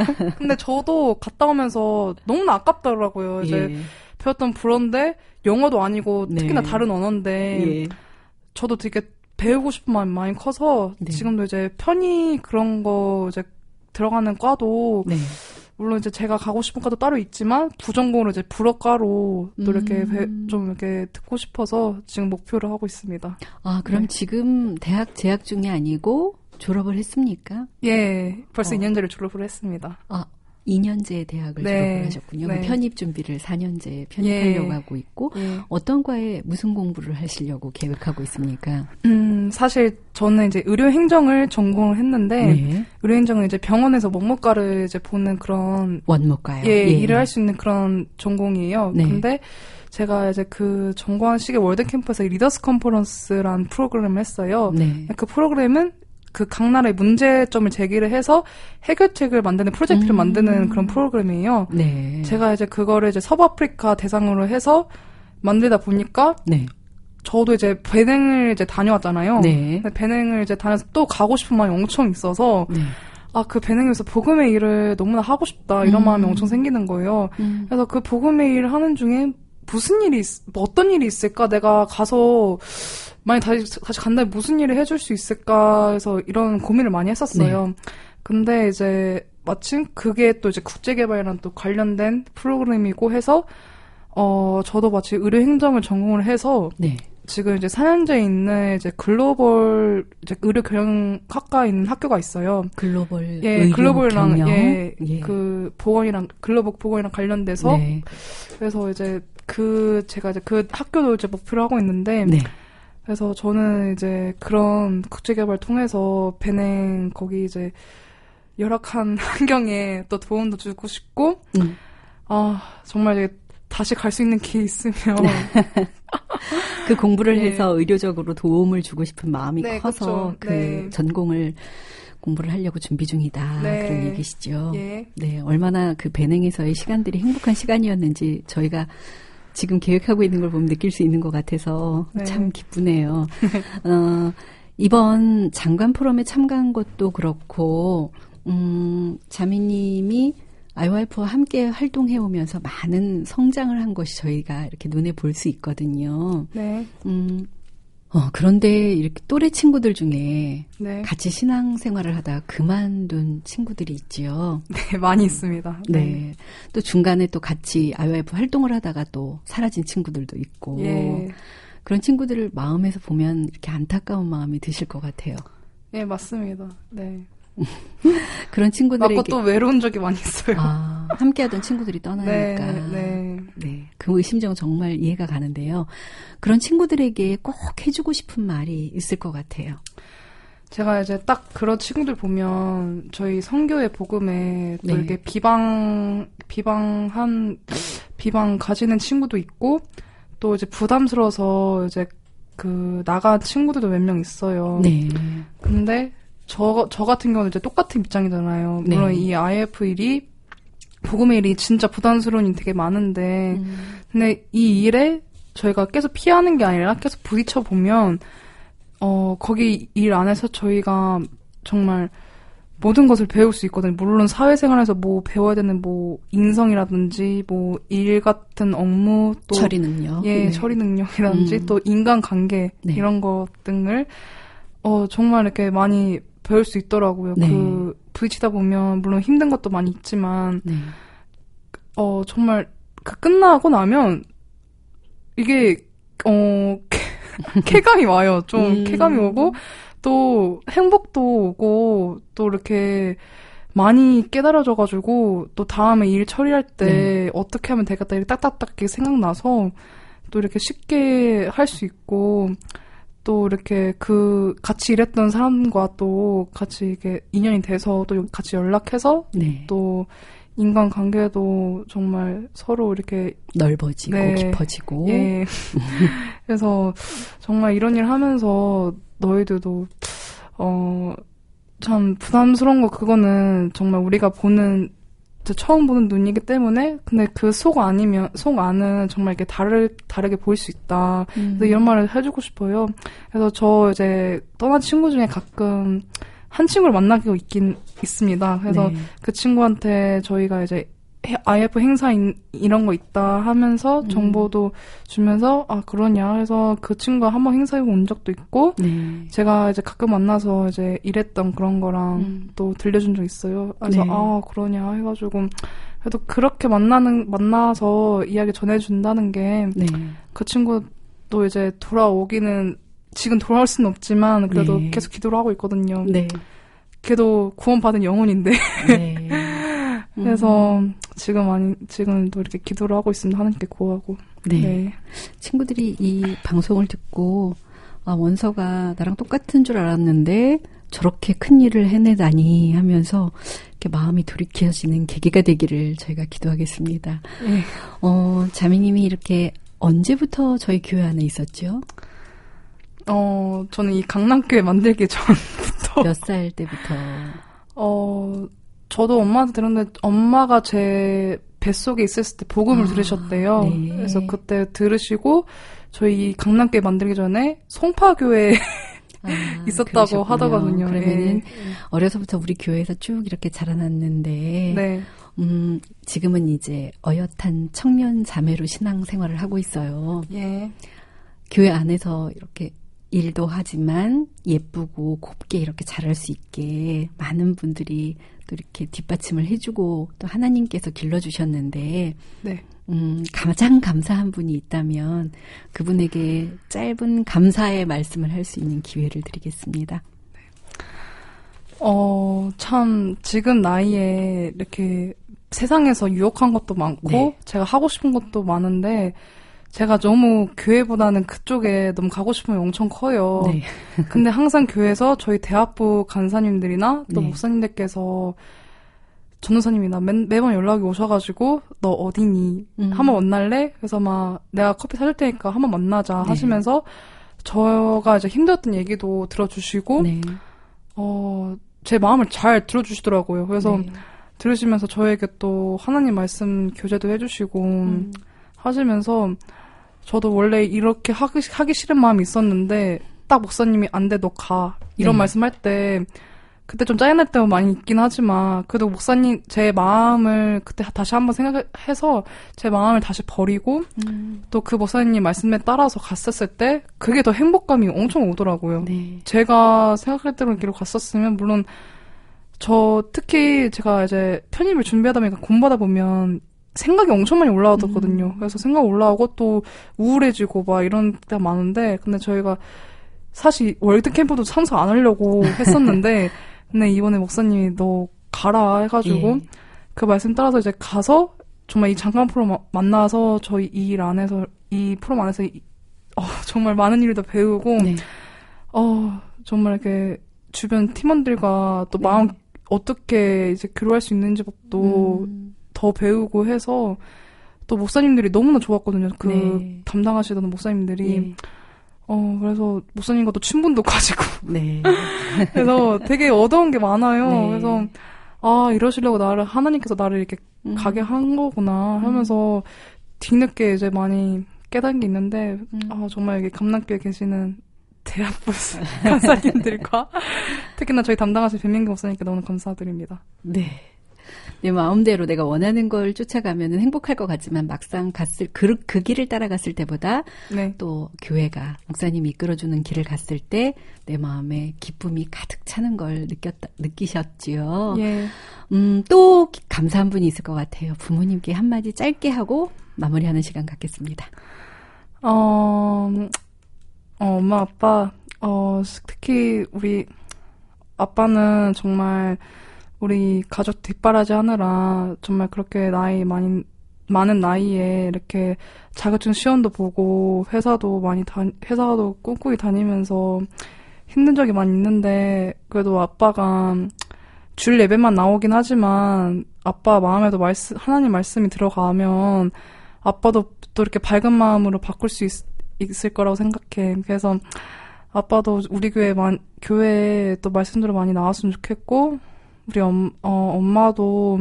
근데 저도 갔다 오면서 너무나 아깝더라고요. 이제 예. 배웠던 불어인데 영어도 아니고 네. 특히나 다른 언어인데 예. 저도 되게 배우고 싶은 마음이 많이 커서 네. 지금도 이제 편의 그런 거 이제 들어가는 과도 네. 물론 이제 제가 가고 싶은 과도 따로 있지만 부전공으로 이제 불어과로 또 이렇게 음. 배- 좀 이렇게 듣고 싶어서 지금 목표를 하고 있습니다. 아, 그럼 네. 지금 대학 재학 중이 아니고 졸업을 했습니까? 예, 벌써 어. 이 년제를 졸업을 했습니다. 아, 이 년제 대학을 네. 졸업을 하셨군요. 네. 그럼 편입 준비를 사 년제 편입하려고 예. 하고 있고 예. 어떤 과에 무슨 공부를 하시려고 계획하고 있습니까? 음, 사실 저는 이제 의료행정을 전공을 했는데 네. 의료행정은 이제 병원에서 먹물과를 이제 보는 그런 원무과요. 예, 일을 할 수 있는 그런 전공이에요. 네. 근데 제가 이제 그 전공한 시기에 월드캠프에서 리더스 컨퍼런스라는 프로그램을 했어요. 네. 그 프로그램은 그 각 나라의 문제점을 제기를 해서 해결책을 만드는 프로젝트를 음. 만드는 그런 프로그램이에요. 네. 제가 이제 그거를 이제 서부아프리카 대상으로 해서 만들다 보니까 네. 저도 이제 베냉을 이제 다녀왔잖아요. 네. 근데 베냉을 이제 다녀서 또 가고 싶은 마음이 엄청 있어서 네. 아, 그 베냉에서 복음의 일을 너무나 하고 싶다 이런 음. 마음이 엄청 생기는 거예요. 음. 그래서 그 복음의 일을 하는 중에 무슨 일이 있, 뭐 어떤 일이 있을까? 내가 가서 만약 다시 다시 간다면 무슨 일을 해줄 수 있을까? 해서 이런 고민을 많이 했었어요. 네. 근데 이제 마침 그게 또 이제 국제개발이랑 또 관련된 프로그램이고 해서 어 저도 마치 의료행정을 전공을 해서 네. 지금 이제 사년제에 있는 이제 글로벌 이제 의료 경영학과에 있는 학교가 있어요. 글로벌 예, 의료 글로벌이랑 경영. 예, 예. 그 보건이랑 글로벌 보건이랑 관련돼서 네. 그래서 이제 그 제가 이제 그 학교도 이제 목표로 하고 있는데 네. 그래서 저는 이제 그런 국제개발 통해서 베냉 거기 이제 열악한 환경에 또 도움도 주고 싶고 음. 아 정말 이제 다시 갈 수 있는 기회 있으면 그 공부를 네. 해서 의료적으로 도움을 주고 싶은 마음이 네, 커서 그쵸. 그 네. 전공을 공부를 하려고 준비 중이다. 네. 그런 얘기시죠. 예. 네, 얼마나 그 베냉에서의 시간들이 행복한 시간이었는지 저희가 지금 계획하고 있는 걸 보면 느낄 수 있는 것 같아서 네. 참 기쁘네요. 어, 이번 장관 포럼에 참가한 것도 그렇고, 음, 자매님이 아이오아이에프와 함께 활동해 오면서 많은 성장을 한 것이 저희가 이렇게 눈에 볼 수 있거든요. 네. 음, 어, 그런데 이렇게 또래 친구들 중에 네. 같이 신앙생활을 하다가 그만둔 친구들이 있지요. 네, 많이 있습니다. 네. 네. 또 중간에 또 같이 아이오아이에프 활동을 하다가 또 사라진 친구들도 있고. 예. 그런 친구들을 마음에서 보면 이렇게 안타까운 마음이 드실 것 같아요. 예, 맞습니다. 네. 그런 친구들에게. 맞고 또 외로운 적이 많이 있어요. 아, 함께하던 친구들이 떠나니까. 네, 네. 네. 그 의심정 정말 이해가 가는데요. 그런 친구들에게 꼭 해주고 싶은 말이 있을 것 같아요. 제가 이제 딱 그런 친구들 보면 저희 선교의 복음에 또 네. 이렇게 비방, 비방한, 비방 가지는 친구도 있고 또 이제 부담스러워서 이제 그 나간 친구들도 몇 명 있어요. 네. 근데 저, 저 같은 경우는 이제 똑같은 입장이잖아요. 네. 물론 이 아이에프 일이, 복음의 일이 진짜 부담스러운 일이 되게 많은데, 음. 근데 이 일에 저희가 계속 피하는 게 아니라 계속 부딪혀보면, 어, 거기 일 안에서 저희가 정말 모든 것을 배울 수 있거든요. 물론 사회생활에서 뭐 배워야 되는 뭐 인성이라든지 뭐 일 같은 업무 또 처리 능력. 예, 네. 처리 능력이라든지 음. 또 인간관계 네. 이런 것 등을 어 정말 이렇게 많이 배울 수 있더라고요. 네. 그 부딪히다 보면 물론 힘든 것도 많이 있지만 네. 어 정말 그 끝나고 나면 이게 어 쾌감이 와요. 좀 음. 쾌감이 오고 또 행복도 오고 또 이렇게 많이 깨달아져가지고 또 다음에 일 처리할 때 네. 어떻게 하면 되겠다 이렇게 딱딱딱 이렇게 생각나서 또 이렇게 쉽게 할 수 있고 또 이렇게 그 같이 일했던 사람과 또 같이 이게 인연이 돼서 또 같이 연락해서 네. 또 인간 관계도 정말 서로 이렇게 넓어지고 네. 깊어지고. 예 그래서 정말 이런 일 하면서 너희들도 어 참 부담스러운 거 그거는 정말 우리가 보는 처음 보는 눈이기 때문에 근데 그 속 아니면 속 안은 정말 이렇게 다르 다르게 보일 수 있다. 음. 그래서 이런 말을 해주고 싶어요. 그래서 저 이제 떠난 친구 중에 가끔 한 친구를 만나고 있긴 있습니다. 그래서 네. 그 친구한테 저희가 이제 아이에프 행사 인, 이런 거 있다 하면서 음. 정보도 주면서 아 그러냐 해서 그 친구가 한번 행사에 온 적도 있고 네. 제가 이제 가끔 만나서 이제 일했던 그런 거랑 음. 또 들려준 적 있어요. 그래서 네. 아 그러냐 해가지고 그래도 그렇게 만나는 만나서 이야기 전해준다는 게 그 네. 친구도 이제 돌아오기는 지금 돌아올 수는 없지만 그래도 네. 계속 기도를 하고 있거든요. 네. 걔도 구원받은 영혼인데 네. 그래서 음. 지금 아니 지금도 이렇게 기도를 하고 있습니다. 하나님께 구하고. 네. 네. 친구들이 이 방송을 듣고 아, 원서가 나랑 똑같은 줄 알았는데 저렇게 큰 일을 해내다니 하면서 이렇게 마음이 돌이켜지는 계기가 되기를 저희가 기도하겠습니다. 네. 어, 자매님이 이렇게 언제부터 저희 교회 안에 있었죠? 어 저는 이 강남교회 만들기 전부터 몇 살 때부터? 어 저도 엄마한테 들었는데 엄마가 제 뱃속에 있었을 때 복음을 아, 들으셨대요. 네. 그래서 그때 들으시고 저희 강남교회 만들기 전에 송파교회 아, 있었다고 그러셨군요. 하더거든요. 그러면은 예. 어려서부터 우리 교회에서 쭉 이렇게 자라났는데 네. 음, 지금은 이제 어엿한 청년 자매로 신앙생활을 하고 있어요. 예. 교회 안에서 이렇게 일도 하지만 예쁘고 곱게 이렇게 자랄 수 있게 많은 분들이 또 이렇게 뒷받침을 해주고 또 하나님께서 길러주셨는데 네. 음, 가장 감사한 분이 있다면 그분에게 짧은 감사의 말씀을 할 수 있는 기회를 드리겠습니다. 어, 참, 지금 나이에 이렇게 세상에서 유혹한 것도 많고, 네. 제가 하고 싶은 것도 많은데, 제가 너무 교회보다는 그쪽에 너무 가고 싶은 게 엄청 커요. 네. 근데 항상 교회에서 저희 대학부 간사님들이나 또 네. 목사님들께서 전도사님이나 매, 매번 연락이 오셔가지고 너 어디니? 음. 한번 만날래? 그래서 막 내가 커피 사줄 테니까 한번 만나자 네. 하시면서 저가 이제 힘들었던 얘기도 들어주시고 네. 어, 제 마음을 잘 들어주시더라고요. 그래서 네. 들으시면서 저에게 또 하나님 말씀 교제도 해주시고 음. 하시면서 저도 원래 이렇게 하기, 하기 싫은 마음이 있었는데 딱 목사님이 안 돼, 너 가. 이런 네. 말씀할 때 그때 좀 짜증날 때도 많이 있긴 하지만 그래도 목사님 제 마음을 그때 다시 한번 생각해서 제 마음을 다시 버리고 음. 또 그 목사님 말씀에 따라서 갔었을 때 그게 더 행복감이 엄청 오더라고요. 네. 제가 생각할 대로 길로 갔었으면 물론 저 특히 제가 이제 편입을 준비하다 보니까 공부하다 보면 생각이 엄청 많이 올라오거든요. 음. 그래서 생각 올라오고 또 우울해지고 막 이런 때가 많은데 근데 저희가 사실 월드캠프도 참석 안 하려고 했었는데 근데 이번에 목사님이 너 가라 해가지고 예. 그 말씀 따라서 이제 가서 정말 이 잠깐 프로 마, 만나서 저희 이 일 안에서 이 프로 안에서 이, 어, 정말 많은 일도 배우고 네. 어 정말 이렇게 주변 팀원들과 또 네. 마음 어떻게 이제 교류할 수 있는지 또 음. 더 배우고 해서 또 목사님들이 너무나 좋았거든요. 그 네. 담당하시던 목사님들이 예. 어 그래서 목사님과 또 친분도 가지고 네. 그래서 되게 얻어온 게 많아요. 네. 그래서 아 이러시려고 나를 하나님께서 나를 이렇게 음. 가게 한 거구나 하면서 뒤늦게 이제 많이 깨달은 게 있는데 음. 아 정말 여기 감남교에 계시는 대학부 간사님들과 특히나 저희 담당하신 변민기 목사님께 너무 감사드립니다. 네. 내 마음대로 내가 원하는 걸 쫓아가면 행복할 것 같지만 막상 갔을 그, 그 길을 따라갔을 때보다 네. 또 교회가 목사님이 이끌어주는 길을 갔을 때 내 마음에 기쁨이 가득 차는 걸 느꼈다 느끼셨지요. 예. 음, 또 감사한 분이 있을 것 같아요. 부모님께 한마디 짧게 하고 마무리하는 시간 갖겠습니다. 어, 어 엄마 아빠 어 특히 우리 아빠는 정말 우리 가족 뒷바라지 하느라 정말 그렇게 나이 많이, 많은 나이에 이렇게 자격증 시험도 보고 회사도 많이 다, 회사도 꼼꼼히 다니면서 힘든 적이 많이 있는데 그래도 아빠가 줄 예배만 나오긴 하지만 아빠 마음에도 말씀, 하나님 말씀이 들어가면 아빠도 또 이렇게 밝은 마음으로 바꿀 수 있, 있을 거라고 생각해. 그래서 아빠도 우리 교회, 만, 교회에 또 말씀들을 많이 나왔으면 좋겠고 우리 엄, 어, 엄마도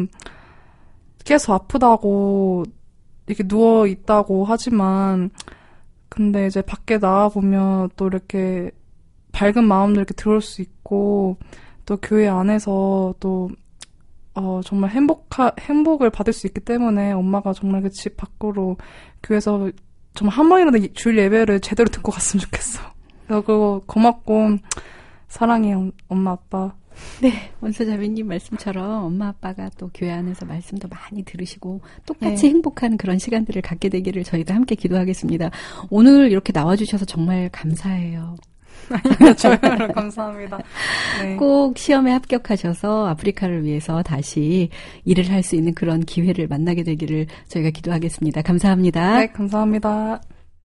계속 아프다고 이렇게 누워 있다고 하지만 근데 이제 밖에 나와 보면 또 이렇게 밝은 마음도 이렇게 들어올 수 있고 또 교회 안에서 또 어, 정말 행복하, 행복을 받을 수 있기 때문에 엄마가 정말 그 집 밖으로 교회에서 정말 한 번이라도 주일 예배를 제대로 듣고 갔으면 좋겠어. 그래서 그거 고맙고 사랑해요, 엄마 아빠. 네, 원서자매님 말씀처럼 엄마 아빠가 또 교회 안에서 말씀도 많이 들으시고 똑같이 네. 행복한 그런 시간들을 갖게 되기를 저희도 함께 기도하겠습니다. 오늘 이렇게 나와주셔서 정말 감사해요. 저야말로 감사합니다. 네. 꼭 시험에 합격하셔서 아프리카를 위해서 다시 일을 할 수 있는 그런 기회를 만나게 되기를 저희가 기도하겠습니다. 감사합니다. 네, 감사합니다.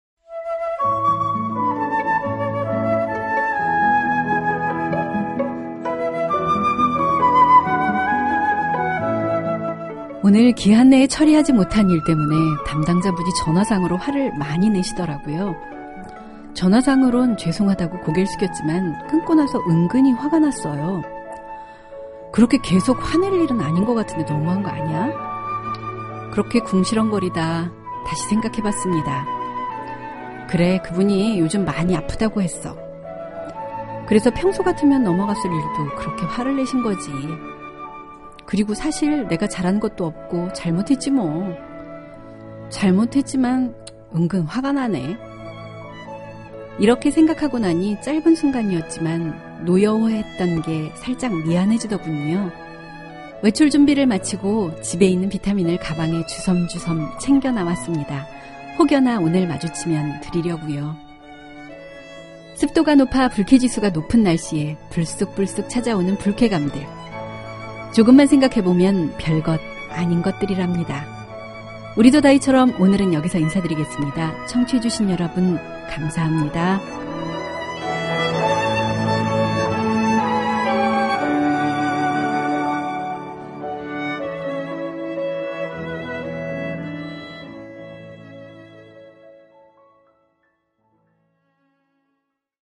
오늘 기한 내에 처리하지 못한 일 때문에 담당자분이 전화상으로 화를 많이 내시더라고요. 전화상으론 죄송하다고 고개를 숙였지만 끊고 나서 은근히 화가 났어요. 그렇게 계속 화낼 일은 아닌 것 같은데 너무한 거 아니야? 그렇게 궁시렁거리다 다시 생각해봤습니다. 그래, 그분이 요즘 많이 아프다고 했어. 그래서 평소 같으면 넘어갔을 일도 그렇게 화를 내신 거지. 그리고 사실 내가 잘한 것도 없고 잘못했지 뭐. 잘못했지만 은근 화가 나네. 이렇게 생각하고 나니 짧은 순간이었지만 노여워했던 게 살짝 미안해지더군요. 외출 준비를 마치고 집에 있는 비타민을 가방에 주섬주섬 챙겨 나왔습니다. 혹여나 오늘 마주치면 드리려고요. 습도가 높아 불쾌지수가 높은 날씨에 불쑥불쑥 찾아오는 불쾌감들. 조금만 생각해보면 별것 아닌 것들이랍니다. 우리도 다이처럼 오늘은 여기서 인사드리겠습니다. 청취해주신 여러분 감사합니다.